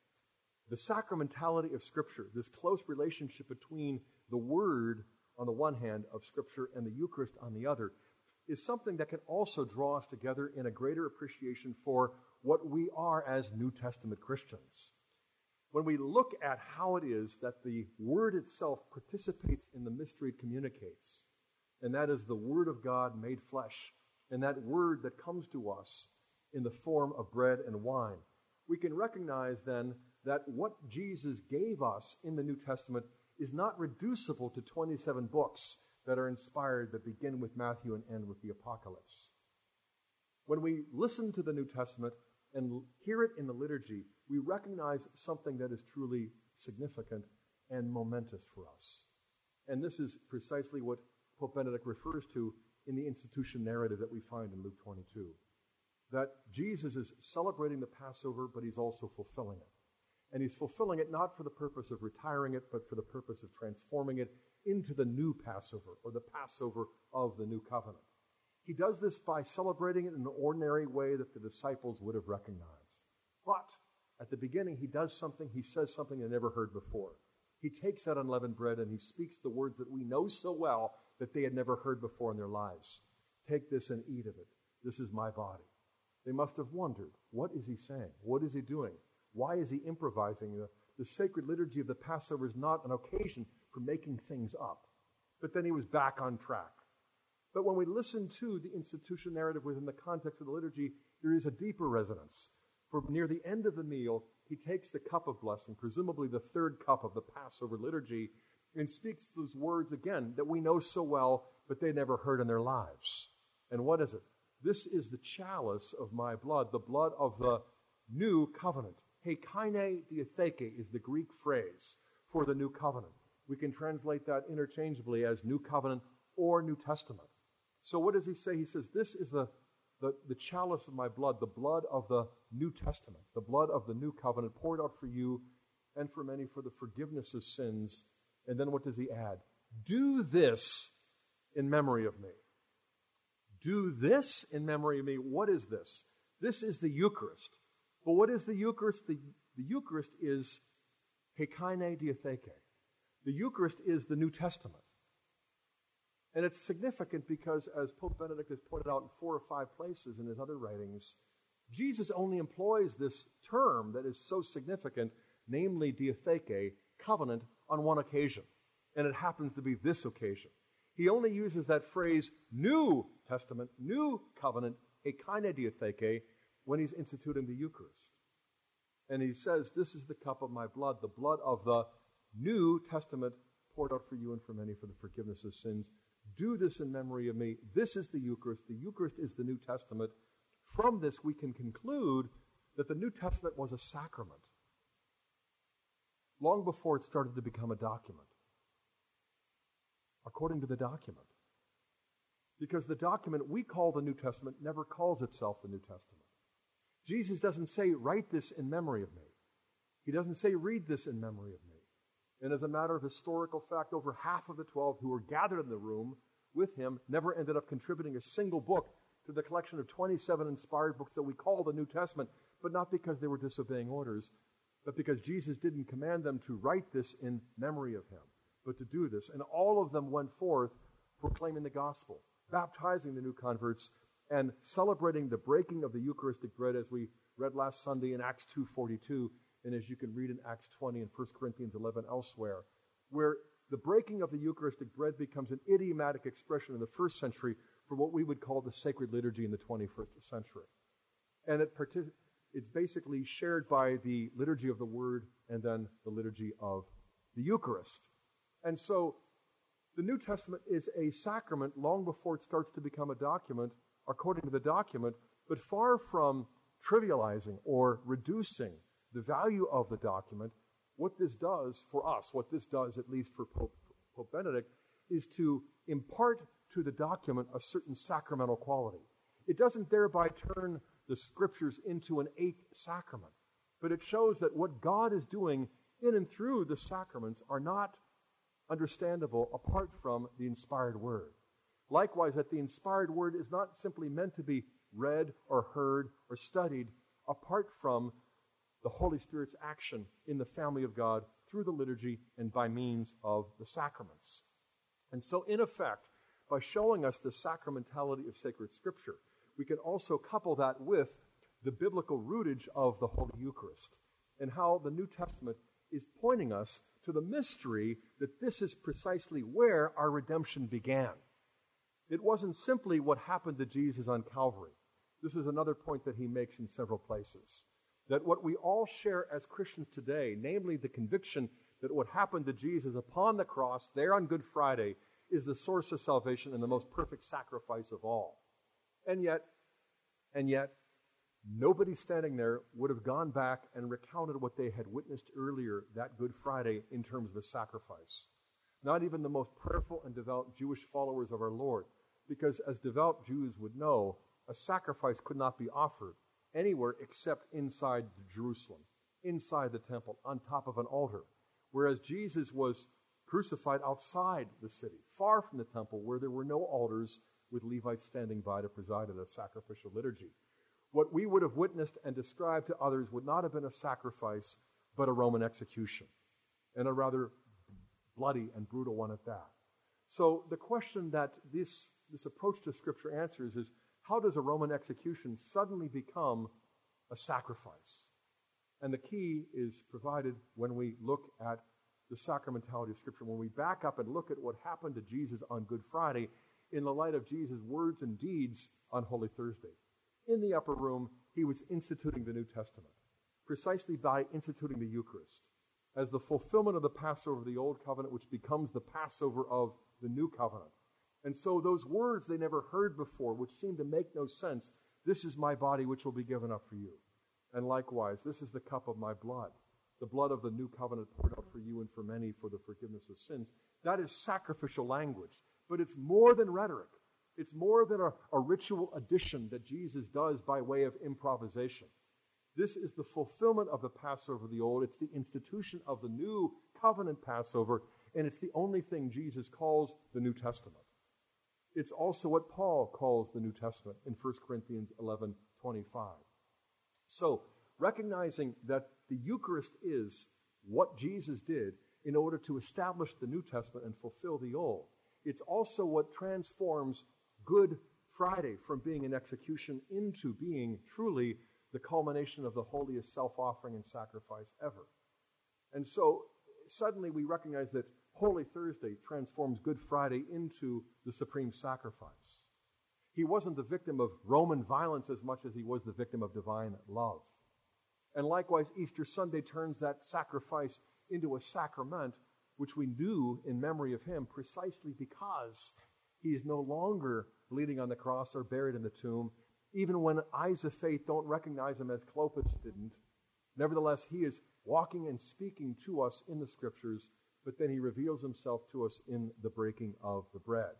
the sacramentality of Scripture, this close relationship between the Word on the one hand of Scripture and the Eucharist on the other, is something that can also draw us together in a greater appreciation for what we are as New Testament Christians. When we look at how it is that the Word itself participates in the mystery it communicates, and that is the Word of God made flesh, and that Word that comes to us in the form of bread and wine, we can recognize then that what Jesus gave us in the New Testament is not reducible to twenty-seven books that are inspired that begin with Matthew and end with the Apocalypse. When we listen to the New Testament and hear it in the liturgy, we recognize something that is truly significant and momentous for us. And this is precisely what Pope Benedict refers to in the institution narrative that we find in Luke twenty-two. That Jesus is celebrating the Passover, but he's also fulfilling it. And he's fulfilling it not for the purpose of retiring it, but for the purpose of transforming it into the new Passover, or the Passover of the new covenant. He does this by celebrating it in an ordinary way that the disciples would have recognized. But at the beginning, he does something, he says something they never heard before. He takes that unleavened bread and he speaks the words that we know so well that they had never heard before in their lives. Take this and eat of it. This is my body. They must have wondered, what is he saying? What is he doing? Why is he improvising the, the sacred liturgy of the Passover is not an occasion for making things up. But then he was back on track. But when we listen to the institution narrative within the context of the liturgy, there is a deeper resonance. For near the end of the meal, he takes the cup of blessing, presumably the third cup of the Passover liturgy, and speaks those words again that we know so well, but they never heard in their lives. And what is it? This is the chalice of my blood, the blood of the new covenant. Heikaine diatheke is the Greek phrase for the new covenant. We can translate that interchangeably as New Covenant or New Testament. So what does he say? He says, this is the, the, the chalice of my blood, the blood of the New Testament, the blood of the new covenant poured out for you and for many for the forgiveness of sins. And then what does he add? Do this in memory of me. Do this in memory of me. What is this? This is the Eucharist. But what is the Eucharist? The, the Eucharist is Heikaine diatheke. The Eucharist is the New Testament. And it's significant because, as Pope Benedict has pointed out in four or five places in his other writings, Jesus only employs this term that is so significant, namely diatheke, covenant, on one occasion. And it happens to be this occasion. He only uses that phrase, New Testament, New Covenant, Heikaine diatheke, when he's instituting the Eucharist. And he says, this is the cup of my blood, the blood of the New Testament poured out for you and for many for the forgiveness of sins. Do this in memory of me. This is the Eucharist. The Eucharist is the New Testament. From this, we can conclude that the New Testament was a sacrament long before it started to become a document, according to the document. Because the document we call the New Testament never calls itself the New Testament. Jesus doesn't say, write this in memory of me. He doesn't say, read this in memory of me. And as a matter of historical fact, over half of the twelve who were gathered in the room with him never ended up contributing a single book to the collection of twenty-seven inspired books that we call the New Testament, but not because they were disobeying orders, but because Jesus didn't command them to write this in memory of him, but to do this. And all of them went forth proclaiming the gospel, baptizing the new converts, and celebrating the breaking of the Eucharistic bread, as we read last Sunday in Acts two forty-two, and as you can read in Acts twenty and First Corinthians eleven elsewhere, where the breaking of the Eucharistic bread becomes an idiomatic expression in the first century for what we would call the sacred liturgy in the twenty-first century. And it partic- it's basically shared by the liturgy of the Word and then the liturgy of the Eucharist. And so the New Testament is a sacrament long before it starts to become a document, according to the document, but far from trivializing or reducing the value of the document. What this does for us, what this does at least for Pope, Pope Benedict, is to impart to the document a certain sacramental quality. It doesn't thereby turn the Scriptures into an eighth sacrament, but it shows that what God is doing in and through the sacraments are not understandable apart from the inspired Word. Likewise, that the inspired Word is not simply meant to be read or heard or studied apart from the Holy Spirit's action in the family of God through the liturgy and by means of the sacraments. And so, in effect, by showing us the sacramentality of sacred Scripture, we can also couple that with the biblical rootage of the Holy Eucharist and how the New Testament is pointing us to the mystery that this is precisely where our redemption began. It wasn't simply what happened to Jesus on Calvary. This is another point that he makes in several places. That what we all share as Christians today, namely the conviction that what happened to Jesus upon the cross there on Good Friday is the source of salvation and the most perfect sacrifice of all. And yet, and yet, nobody standing there would have gone back and recounted what they had witnessed earlier that Good Friday in terms of a sacrifice. Not even the most prayerful and devout Jewish followers of our Lord, because as devout Jews would know, a sacrifice could not be offered anywhere except inside Jerusalem, inside the temple, on top of an altar. Whereas Jesus was crucified outside the city, far from the temple, where there were no altars with Levites standing by to preside at a sacrificial liturgy. What we would have witnessed and described to others would not have been a sacrifice, but a Roman execution, and a rather bloody and brutal one at that. So the question that this, this approach to Scripture answers is, how does a Roman execution suddenly become a sacrifice? And the key is provided when we look at the sacramentality of Scripture, when we back up and look at what happened to Jesus on Good Friday in the light of Jesus' words and deeds on Holy Thursday. In the upper room, he was instituting the New Testament, precisely by instituting the Eucharist as the fulfillment of the Passover of the Old Covenant, which becomes the Passover of the New Covenant. And so those words they never heard before, which seemed to make no sense, this is my body which will be given up for you. And likewise, this is the cup of my blood, the blood of the new covenant poured out for you and for many for the forgiveness of sins. That is sacrificial language, but it's more than rhetoric. It's more than a, a ritual addition that Jesus does by way of improvisation. This is the fulfillment of the Passover of the old. It's the institution of the new covenant Passover, and it's the only thing Jesus calls the New Testament. It's also what Paul calls the New Testament in First Corinthians eleven twenty-five. So, recognizing that the Eucharist is what Jesus did in order to establish the New Testament and fulfill the Old, it's also what transforms Good Friday from being an execution into being truly the culmination of the holiest self-offering and sacrifice ever. And so, suddenly we recognize that Holy Thursday transforms Good Friday into the supreme sacrifice. He wasn't the victim of Roman violence as much as he was the victim of divine love. And likewise, Easter Sunday turns that sacrifice into a sacrament, which we do in memory of him precisely because he is no longer bleeding on the cross or buried in the tomb. Even when eyes of faith don't recognize him as Clopas didn't, nevertheless, he is walking and speaking to us in the Scriptures, but then he reveals himself to us in the breaking of the bread.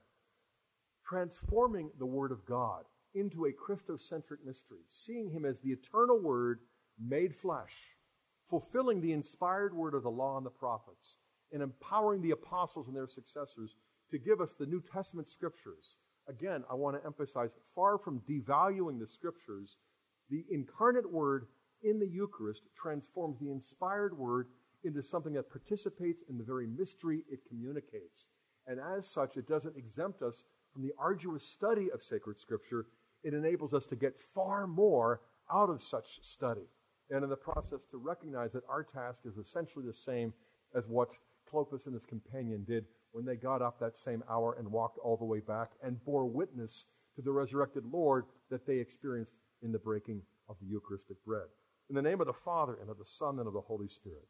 Transforming the Word of God into a Christocentric mystery, seeing him as the eternal Word made flesh, fulfilling the inspired word of the law and the prophets, and empowering the apostles and their successors to give us the New Testament Scriptures. Again, I want to emphasize, far from devaluing the Scriptures, the incarnate Word in the Eucharist transforms the inspired Word into something that participates in the very mystery it communicates. And as such, it doesn't exempt us from the arduous study of sacred Scripture. It enables us to get far more out of such study, and in the process to recognize that our task is essentially the same as what Clopas and his companion did when they got up that same hour and walked all the way back and bore witness to the resurrected Lord that they experienced in the breaking of the Eucharistic bread. In the name of the Father, and of the Son, and of the Holy Spirit.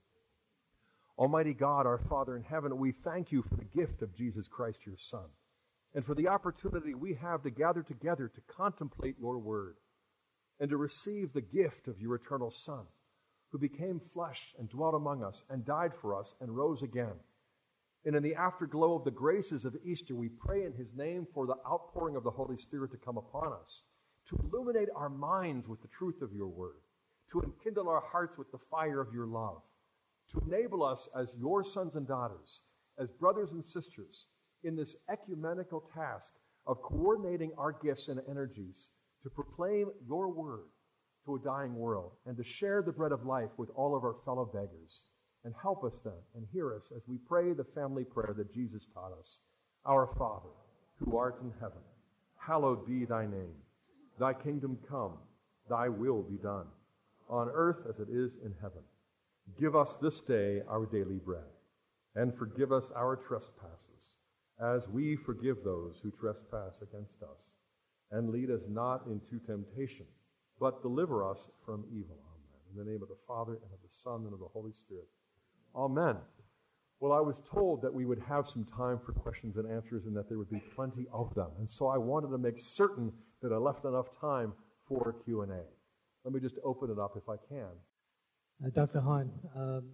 Almighty God, our Father in heaven, we thank you for the gift of Jesus Christ, your Son, and for the opportunity we have to gather together to contemplate your word and to receive the gift of your eternal Son, who became flesh and dwelt among us and died for us and rose again. And in the afterglow of the graces of Easter, we pray in his name for the outpouring of the Holy Spirit to come upon us, to illuminate our minds with the truth of your word, to enkindle our hearts with the fire of your love, to enable us as your sons and daughters, as brothers and sisters, in this ecumenical task of coordinating our gifts and energies to proclaim your word to a dying world and to share the bread of life with all of our fellow beggars. And help us then and hear us as we pray the family prayer that Jesus taught us. Our Father, who art in heaven, hallowed be thy name. Thy kingdom come, thy will be done, on earth as it is in heaven. Give us this day our daily bread, and forgive us our trespasses, as we forgive those who trespass against us. And lead us not into temptation, but deliver us from evil. Amen. In the name of the Father, and of the Son, and of the Holy Spirit. Amen. Well, I was told that we would have some time for questions and answers and that there would be plenty of them. And so I wanted to make certain that I left enough time for Q and A. Let me just open it up if I can. Uh, Doctor Hahn, um,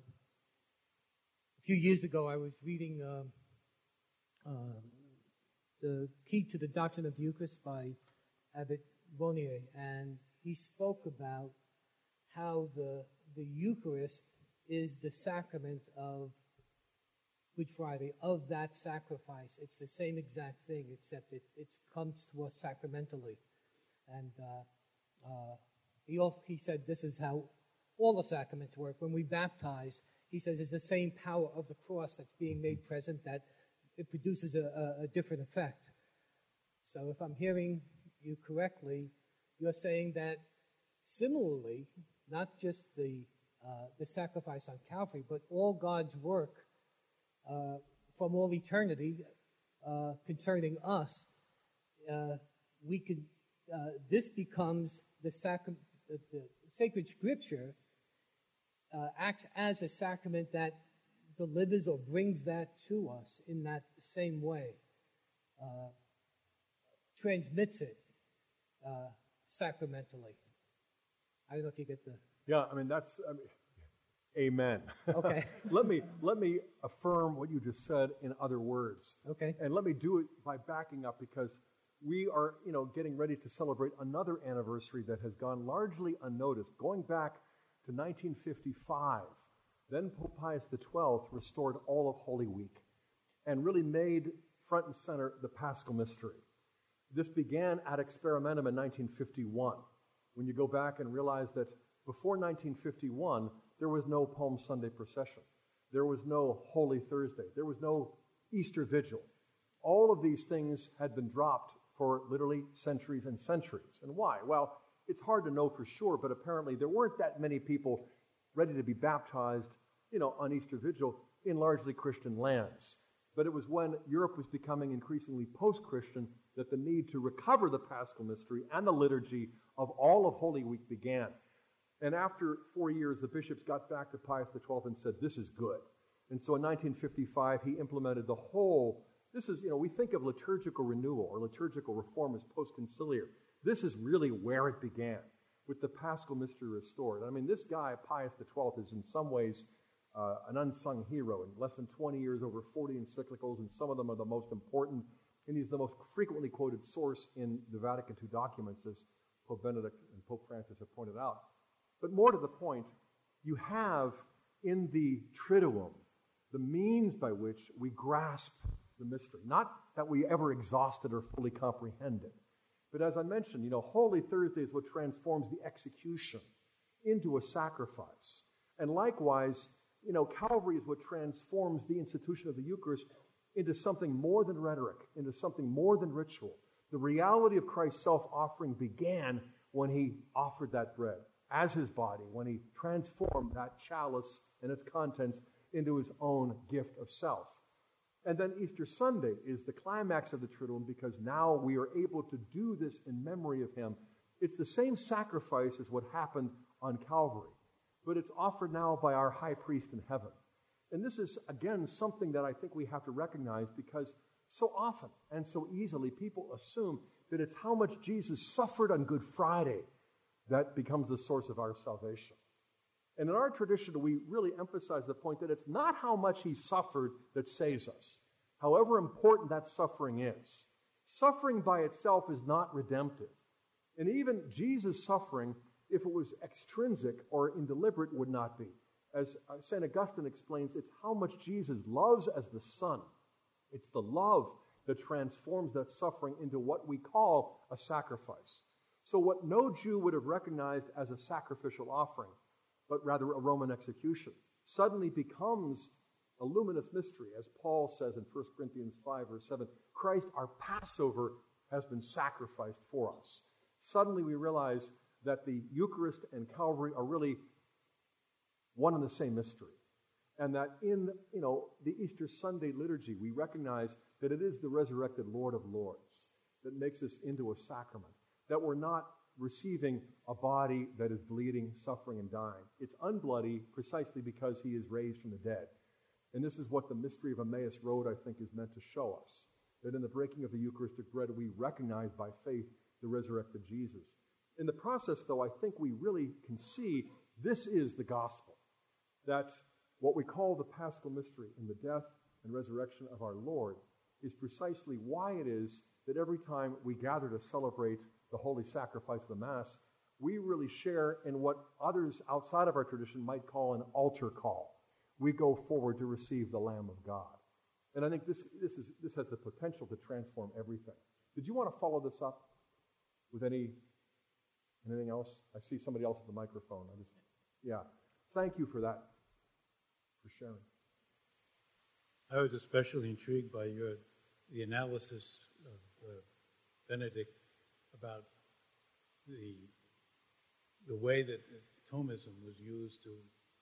a few years ago I was reading uh, uh, The Key to the Doctrine of the Eucharist by Abbot Bonnier, and he spoke about how the, the Eucharist is the sacrament of Good Friday, of that sacrifice. It's the same exact thing, except it, it comes to us sacramentally. And uh, uh, he, also, he said this is how all the sacraments work. When we baptize, he says it's the same power of the cross that's being made present that it produces a, a, a different effect. So if I'm hearing you correctly, you're saying that similarly, not just the uh, the sacrifice on Calvary, but all God's work uh, from all eternity uh, concerning us, uh, we could. Uh, this becomes the, sacra- the, the sacred Scripture uh, acts as a sacrament that delivers or brings that to us in that same way, uh, transmits it uh, sacramentally. I don't know if you get the... Yeah, I mean, that's... I mean, amen. Okay. let me let me affirm what you just said in other words. Okay. And let me do it by backing up, because we are, you know, getting ready to celebrate another anniversary that has gone largely unnoticed. Going back to nineteen fifty-five, then Pope Pius the twelfth restored all of Holy Week and really made front and center the Paschal Mystery. This began ad experimentum in nineteen fifty-one, when you go back and realize that before nineteen fifty-one, there was no Palm Sunday procession. There was no Holy Thursday. There was no Easter Vigil. All of these things had been dropped for literally centuries and centuries. And why? Well, it's hard to know for sure, but apparently there weren't that many people ready to be baptized, you know, on Easter Vigil in largely Christian lands. But it was when Europe was becoming increasingly post-Christian that the need to recover the Paschal Mystery and the liturgy of all of Holy Week began. And after four years, the bishops got back to Pius the twelfth and said, this is good. And so in nineteen fifty-five, he implemented the whole, this is, you know, we think of liturgical renewal or liturgical reform as post-conciliar. This is really where it began, with the Paschal Mystery restored. I mean, this guy, Pius the twelfth, is in some ways uh, an unsung hero. In less than twenty years, over forty encyclicals, and some of them are the most important. And he's the most frequently quoted source in the Vatican two documents, as Pope Benedict and Pope Francis have pointed out. But more to the point, you have in the Triduum the means by which we grasp the mystery. Not that we ever exhaust it or fully comprehend it. But as I mentioned, you know, Holy Thursday is what transforms the execution into a sacrifice. And likewise, you know, Calvary is what transforms the institution of the Eucharist into something more than rhetoric, into something more than ritual. The reality of Christ's self-offering began when he offered that bread as his body, when he transformed that chalice and its contents into his own gift of self. And then Easter Sunday is the climax of the Triduum, because now we are able to do this in memory of him. It's the same sacrifice as what happened on Calvary, but it's offered now by our high priest in heaven. And this is, again, something that I think we have to recognize, because so often and so easily people assume that it's how much Jesus suffered on Good Friday that becomes the source of our salvation. And in our tradition, we really emphasize the point that it's not how much he suffered that saves us, however important that suffering is. Suffering by itself is not redemptive. And even Jesus' suffering, if it was extrinsic or indeliberate, would not be. As Saint Augustine explains, it's how much Jesus loves as the Son. It's the love that transforms that suffering into what we call a sacrifice. So what no Jew would have recognized as a sacrificial offering, but rather a Roman execution, suddenly becomes a luminous mystery. As Paul says in First Corinthians five, verse seven, Christ, our Passover, has been sacrificed for us. Suddenly we realize that the Eucharist and Calvary are really one and the same mystery. And that in, you know, the Easter Sunday liturgy, we recognize that it is the resurrected Lord of Lords that makes this into a sacrament. That we're not receiving a body that is bleeding, suffering, and dying. It's unbloody precisely because he is raised from the dead. And this is what the mystery of Emmaus Road, I think, is meant to show us. That in the breaking of the Eucharistic bread, we recognize by faith the resurrected Jesus. In the process, though, I think we really can see this is the gospel. That what we call the Paschal Mystery in the death and resurrection of our Lord is precisely why it is that every time we gather to celebrate the holy sacrifice of the Mass, we really share in what others outside of our tradition might call an altar call. We go forward to receive the Lamb of God. And I think this, this, is, this has the potential to transform everything. Did you want to follow this up with any anything else? I see somebody else at the microphone. I just, yeah. Thank you for that, for sharing. I was especially intrigued by your the analysis of uh, Benedict about the the way that Thomism was used to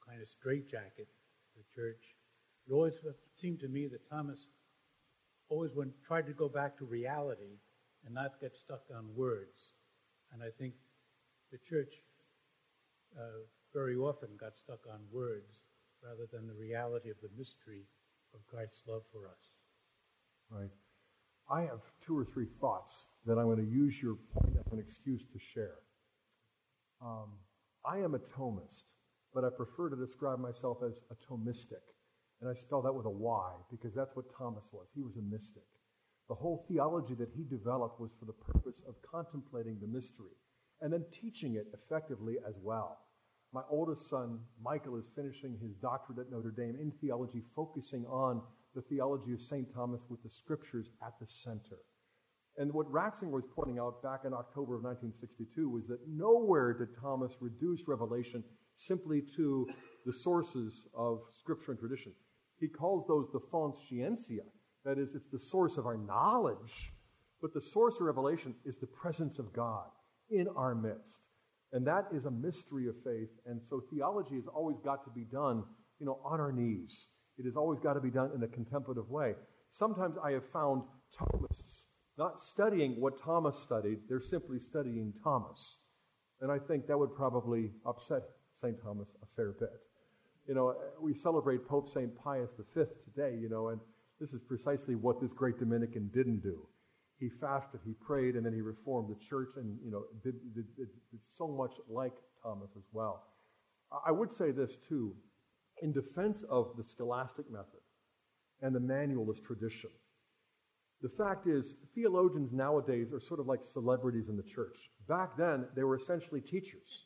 kind of straitjacket the church. It always seemed to me that Thomas always went, tried to go back to reality and not get stuck on words. And I think the church uh, very often got stuck on words rather than the reality of the mystery of Christ's love for us. Right. I have two or three thoughts that I'm going to use your point as an excuse to share. Um, I am a Thomist, but I prefer to describe myself as a Thomistic. And I spell that with a Y because that's what Thomas was. He was a mystic. The whole theology that he developed was for the purpose of contemplating the mystery and then teaching it effectively as well. My oldest son, Michael, is finishing his doctorate at Notre Dame in theology, focusing on the theology of Saint Thomas with the scriptures at the center. And what Ratzinger was pointing out back in October of nineteen sixty-two was that nowhere did Thomas reduce revelation simply to the sources of scripture and tradition. He calls those the fons scientia. That is, it's the source of our knowledge. But the source of revelation is the presence of God in our midst. And that is a mystery of faith. And so theology has always got to be done, you know, on our knees. It has always got to be done in a contemplative way. Sometimes I have found Thomists not studying what Thomas studied, they're simply studying Thomas. And I think that would probably upset Saint Thomas a fair bit. You know, we celebrate Pope Saint Pius the Fifth today, you know, and this is precisely what this great Dominican didn't do. He fasted, he prayed, and then he reformed the church and, you know, did, did, did, did so much like Thomas as well. I would say this, too, in defense of the scholastic method and the manualist tradition. The fact is, theologians nowadays are sort of like celebrities in the church. Back then, they were essentially teachers.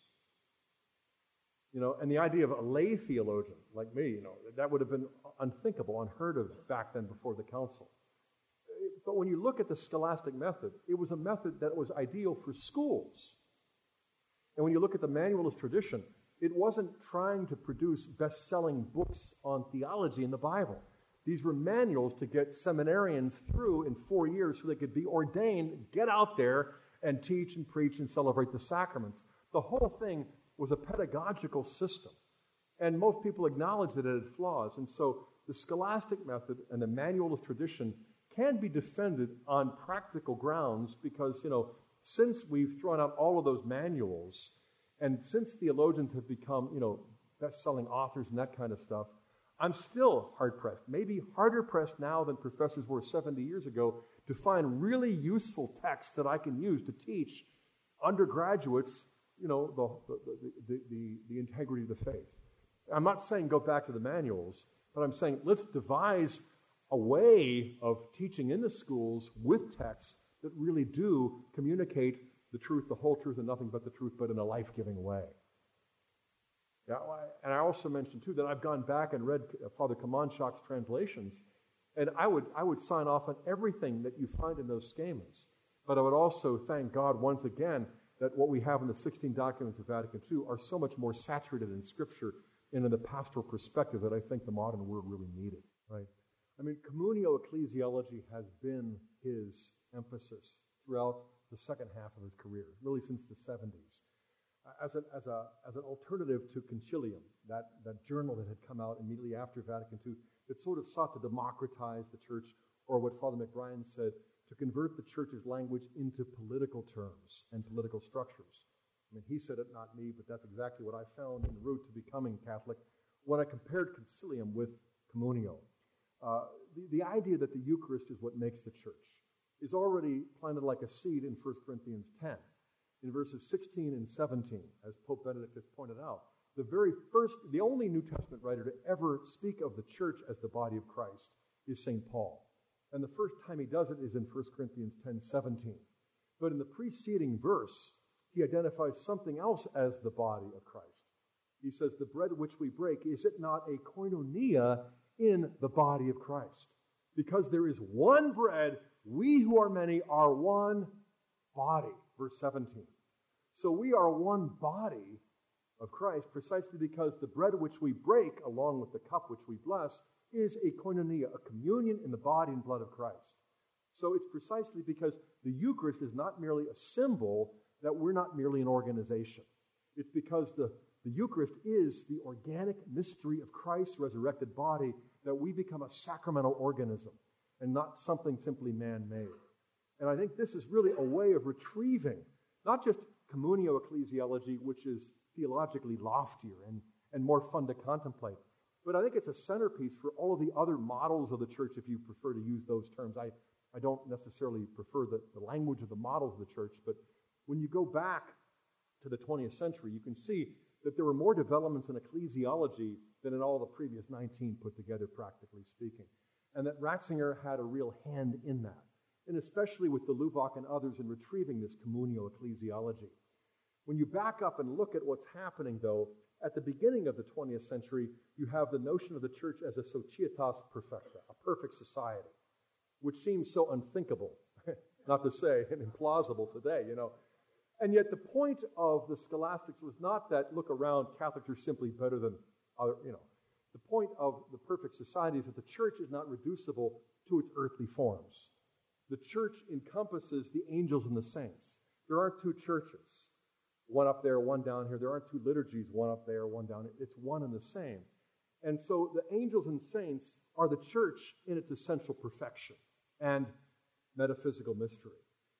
You know, and the idea of a lay theologian like me, you know, that would have been unthinkable, unheard of back then before the council. But when you look at the scholastic method, it was a method that was ideal for schools. And when you look at the manualist tradition, it wasn't trying to produce best-selling books on theology in the Bible. These were manuals to get seminarians through in four years so they could be ordained, get out there, and teach and preach and celebrate the sacraments. The whole thing was a pedagogical system. And most people acknowledge that it had flaws. And so the scholastic method and the manualist tradition can be defended on practical grounds because, you know, since we've thrown out all of those manuals and since theologians have become, you know, best-selling authors and that kind of stuff, I'm still hard-pressed, maybe harder-pressed now than professors were seventy years ago, to find really useful texts that I can use to teach undergraduates, you know, the, the, the, the, the integrity of the faith. I'm not saying go back to the manuals, but I'm saying let's devise a way of teaching in the schools with texts that really do communicate the truth, the whole truth, and nothing but the truth, but in a life-giving way. Yeah, and I also mentioned, too, that I've gone back and read Father Kamanchak's translations, and I would, I would sign off on everything that you find in those schemas. But I would also thank God once again that what we have in the sixteen documents of Vatican Two are so much more saturated in Scripture and in the pastoral perspective that I think the modern world really needed, right? I mean, communio ecclesiology has been his emphasis throughout the second half of his career, really since the seventies. As an, as, a, as an alternative to Concilium, that, that journal that had come out immediately after Vatican Two, that sort of sought to democratize the church, or what Father McBrien said, to convert the church's language into political terms and political structures. I mean, he said it, not me, but that's exactly what I found en route to becoming Catholic when I compared Concilium with Communio. Uh, the, the idea that the Eucharist is what makes the church is already planted like a seed in First Corinthians ten. In verses sixteen and seventeen, as Pope Benedict has pointed out, the very first, the only New Testament writer to ever speak of the church as the body of Christ is Saint Paul. And the first time he does it is in First Corinthians ten seventeen. But in the preceding verse, he identifies something else as the body of Christ. He says, the bread which we break, is it not a koinonia in the body of Christ? Because there is one bread, we who are many are one body. Verse seventeen. So we are one body of Christ precisely because the bread which we break, along with the cup which we bless, is a koinonia, a communion in the body and blood of Christ. So it's precisely because the Eucharist is not merely a symbol that we're not merely an organization. It's because the, the Eucharist is the organic mystery of Christ's resurrected body, that we become a sacramental organism and not something simply man-made. And I think this is really a way of retrieving not just communio ecclesiology, which is theologically loftier and, and more fun to contemplate, but I think it's a centerpiece for all of the other models of the church, if you prefer to use those terms. I, I don't necessarily prefer the, the language of the models of the church, but when you go back to the twentieth century, you can see that there were more developments in ecclesiology than in all the previous nineteen put together, practically speaking. And that Ratzinger had a real hand in that, and especially with the Lubac and others in retrieving this communio ecclesiology. When you back up and look at what's happening, though, at the beginning of the twentieth century, you have the notion of the church as a societas perfecta, a perfect society, which seems so unthinkable, not to say and implausible today, you know. And yet the point of the scholastics was not that, look around, Catholics are simply better than other, you know. The point of the perfect society is that the church is not reducible to its earthly forms. The church encompasses the angels and the saints. There aren't two churches, one up there, one down here. There aren't two liturgies, one up there, one down here. It's one and the same. And so the angels and saints are the church in its essential perfection and metaphysical mystery.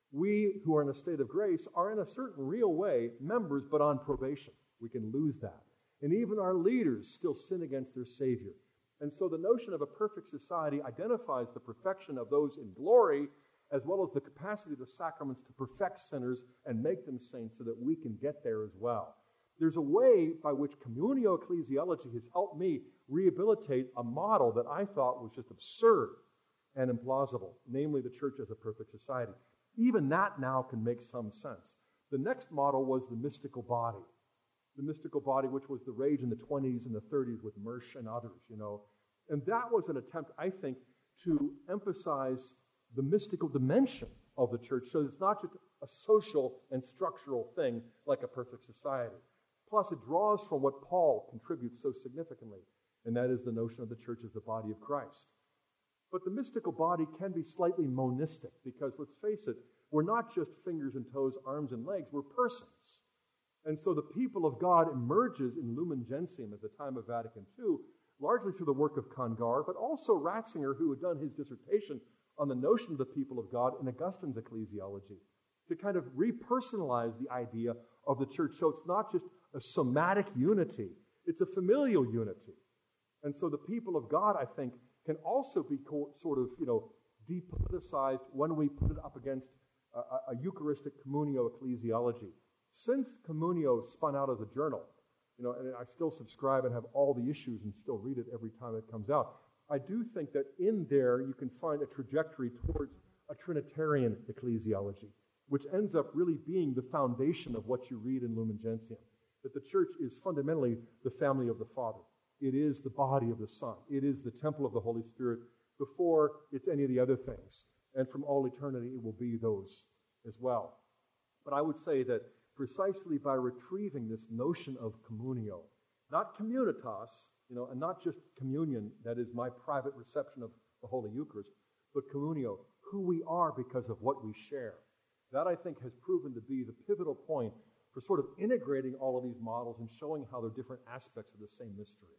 We who are in a state of grace are in a certain real way members, but on probation. We can lose that. And even our leaders still sin against their Savior. And so the notion of a perfect society identifies the perfection of those in glory, as well as the capacity of the sacraments to perfect sinners and make them saints so that we can get there as well. There's a way by which communio ecclesiology has helped me rehabilitate a model that I thought was just absurd and implausible, namely the church as a perfect society. Even that now can make some sense. The next model was the mystical body. The mystical body, which was the rage in the twenties and the thirties with Mersch and others, you know. And that was an attempt, I think, to emphasize the mystical dimension of the church, so it's not just a social and structural thing like a perfect society. Plus, it draws from what Paul contributes so significantly, and that is the notion of the church as the body of Christ. But the mystical body can be slightly monistic, because let's face it, we're not just fingers and toes, arms and legs, we're persons. And so the people of God emerges in Lumen Gentium at the time of Vatican Two, largely through the work of Congar, but also Ratzinger, who had done his dissertation on the notion of the people of God in Augustine's ecclesiology, to kind of repersonalize the idea of the church. So it's not just a somatic unity, it's a familial unity. And so the people of God, I think, can also be co- sort of, you know, depoliticized when we put it up against a, a, a Eucharistic communio ecclesiology. Since Communio spun out as a journal, you know, and I still subscribe and have all the issues and still read it every time it comes out, I do think that in there you can find a trajectory towards a Trinitarian ecclesiology, which ends up really being the foundation of what you read in Lumen Gentium, that the church is fundamentally the family of the Father. It is the body of the Son. It is the temple of the Holy Spirit before it's any of the other things. And from all eternity, it will be those as well. But I would say that precisely by retrieving this notion of communio, not communitas, you know, and not just communion, that is my private reception of the Holy Eucharist, but communio, who we are because of what we share. That, I think, has proven to be the pivotal point for sort of integrating all of these models and showing how they're different aspects of the same mystery.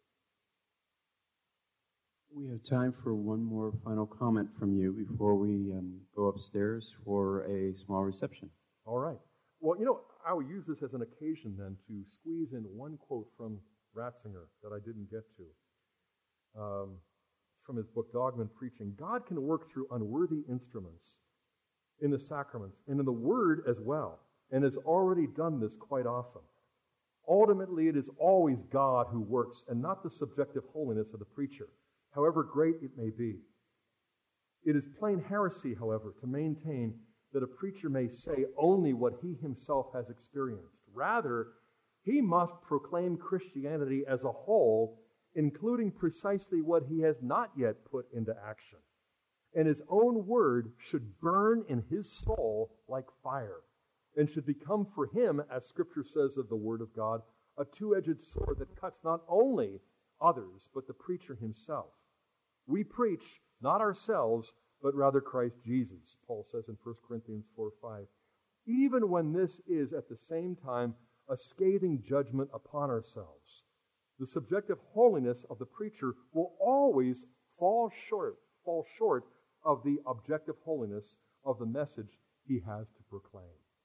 We have time for one more final comment from you before we um, go upstairs for a small reception. All right. Well, you know, I will use this as an occasion then to squeeze in one quote from Ratzinger that I didn't get to. Um, it's from his book, Dogma and Preaching. God can work through unworthy instruments in the sacraments and in the Word as well, and has already done this quite often. Ultimately, it is always God who works and not the subjective holiness of the preacher, however great it may be. It is plain heresy, however, to maintain that a preacher may say only what he himself has experienced. Rather, he must proclaim Christianity as a whole, including precisely what he has not yet put into action. And his own word should burn in his soul like fire, and should become for him, as Scripture says of the Word of God, a two-edged sword that cuts not only others, but the preacher himself. We preach not ourselves, but rather Christ Jesus, Paul says in First Corinthians four five. Even when this is at the same time a scathing judgment upon ourselves. The subjective holiness of the preacher will always fall short, fall short of the objective holiness of the message he has to proclaim.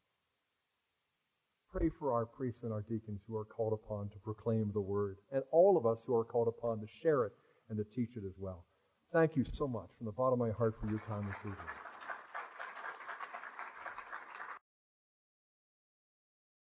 Pray for our priests and our deacons who are called upon to proclaim the word, and all of us who are called upon to share it and to teach it as well. Thank you so much from the bottom of my heart for your time this evening.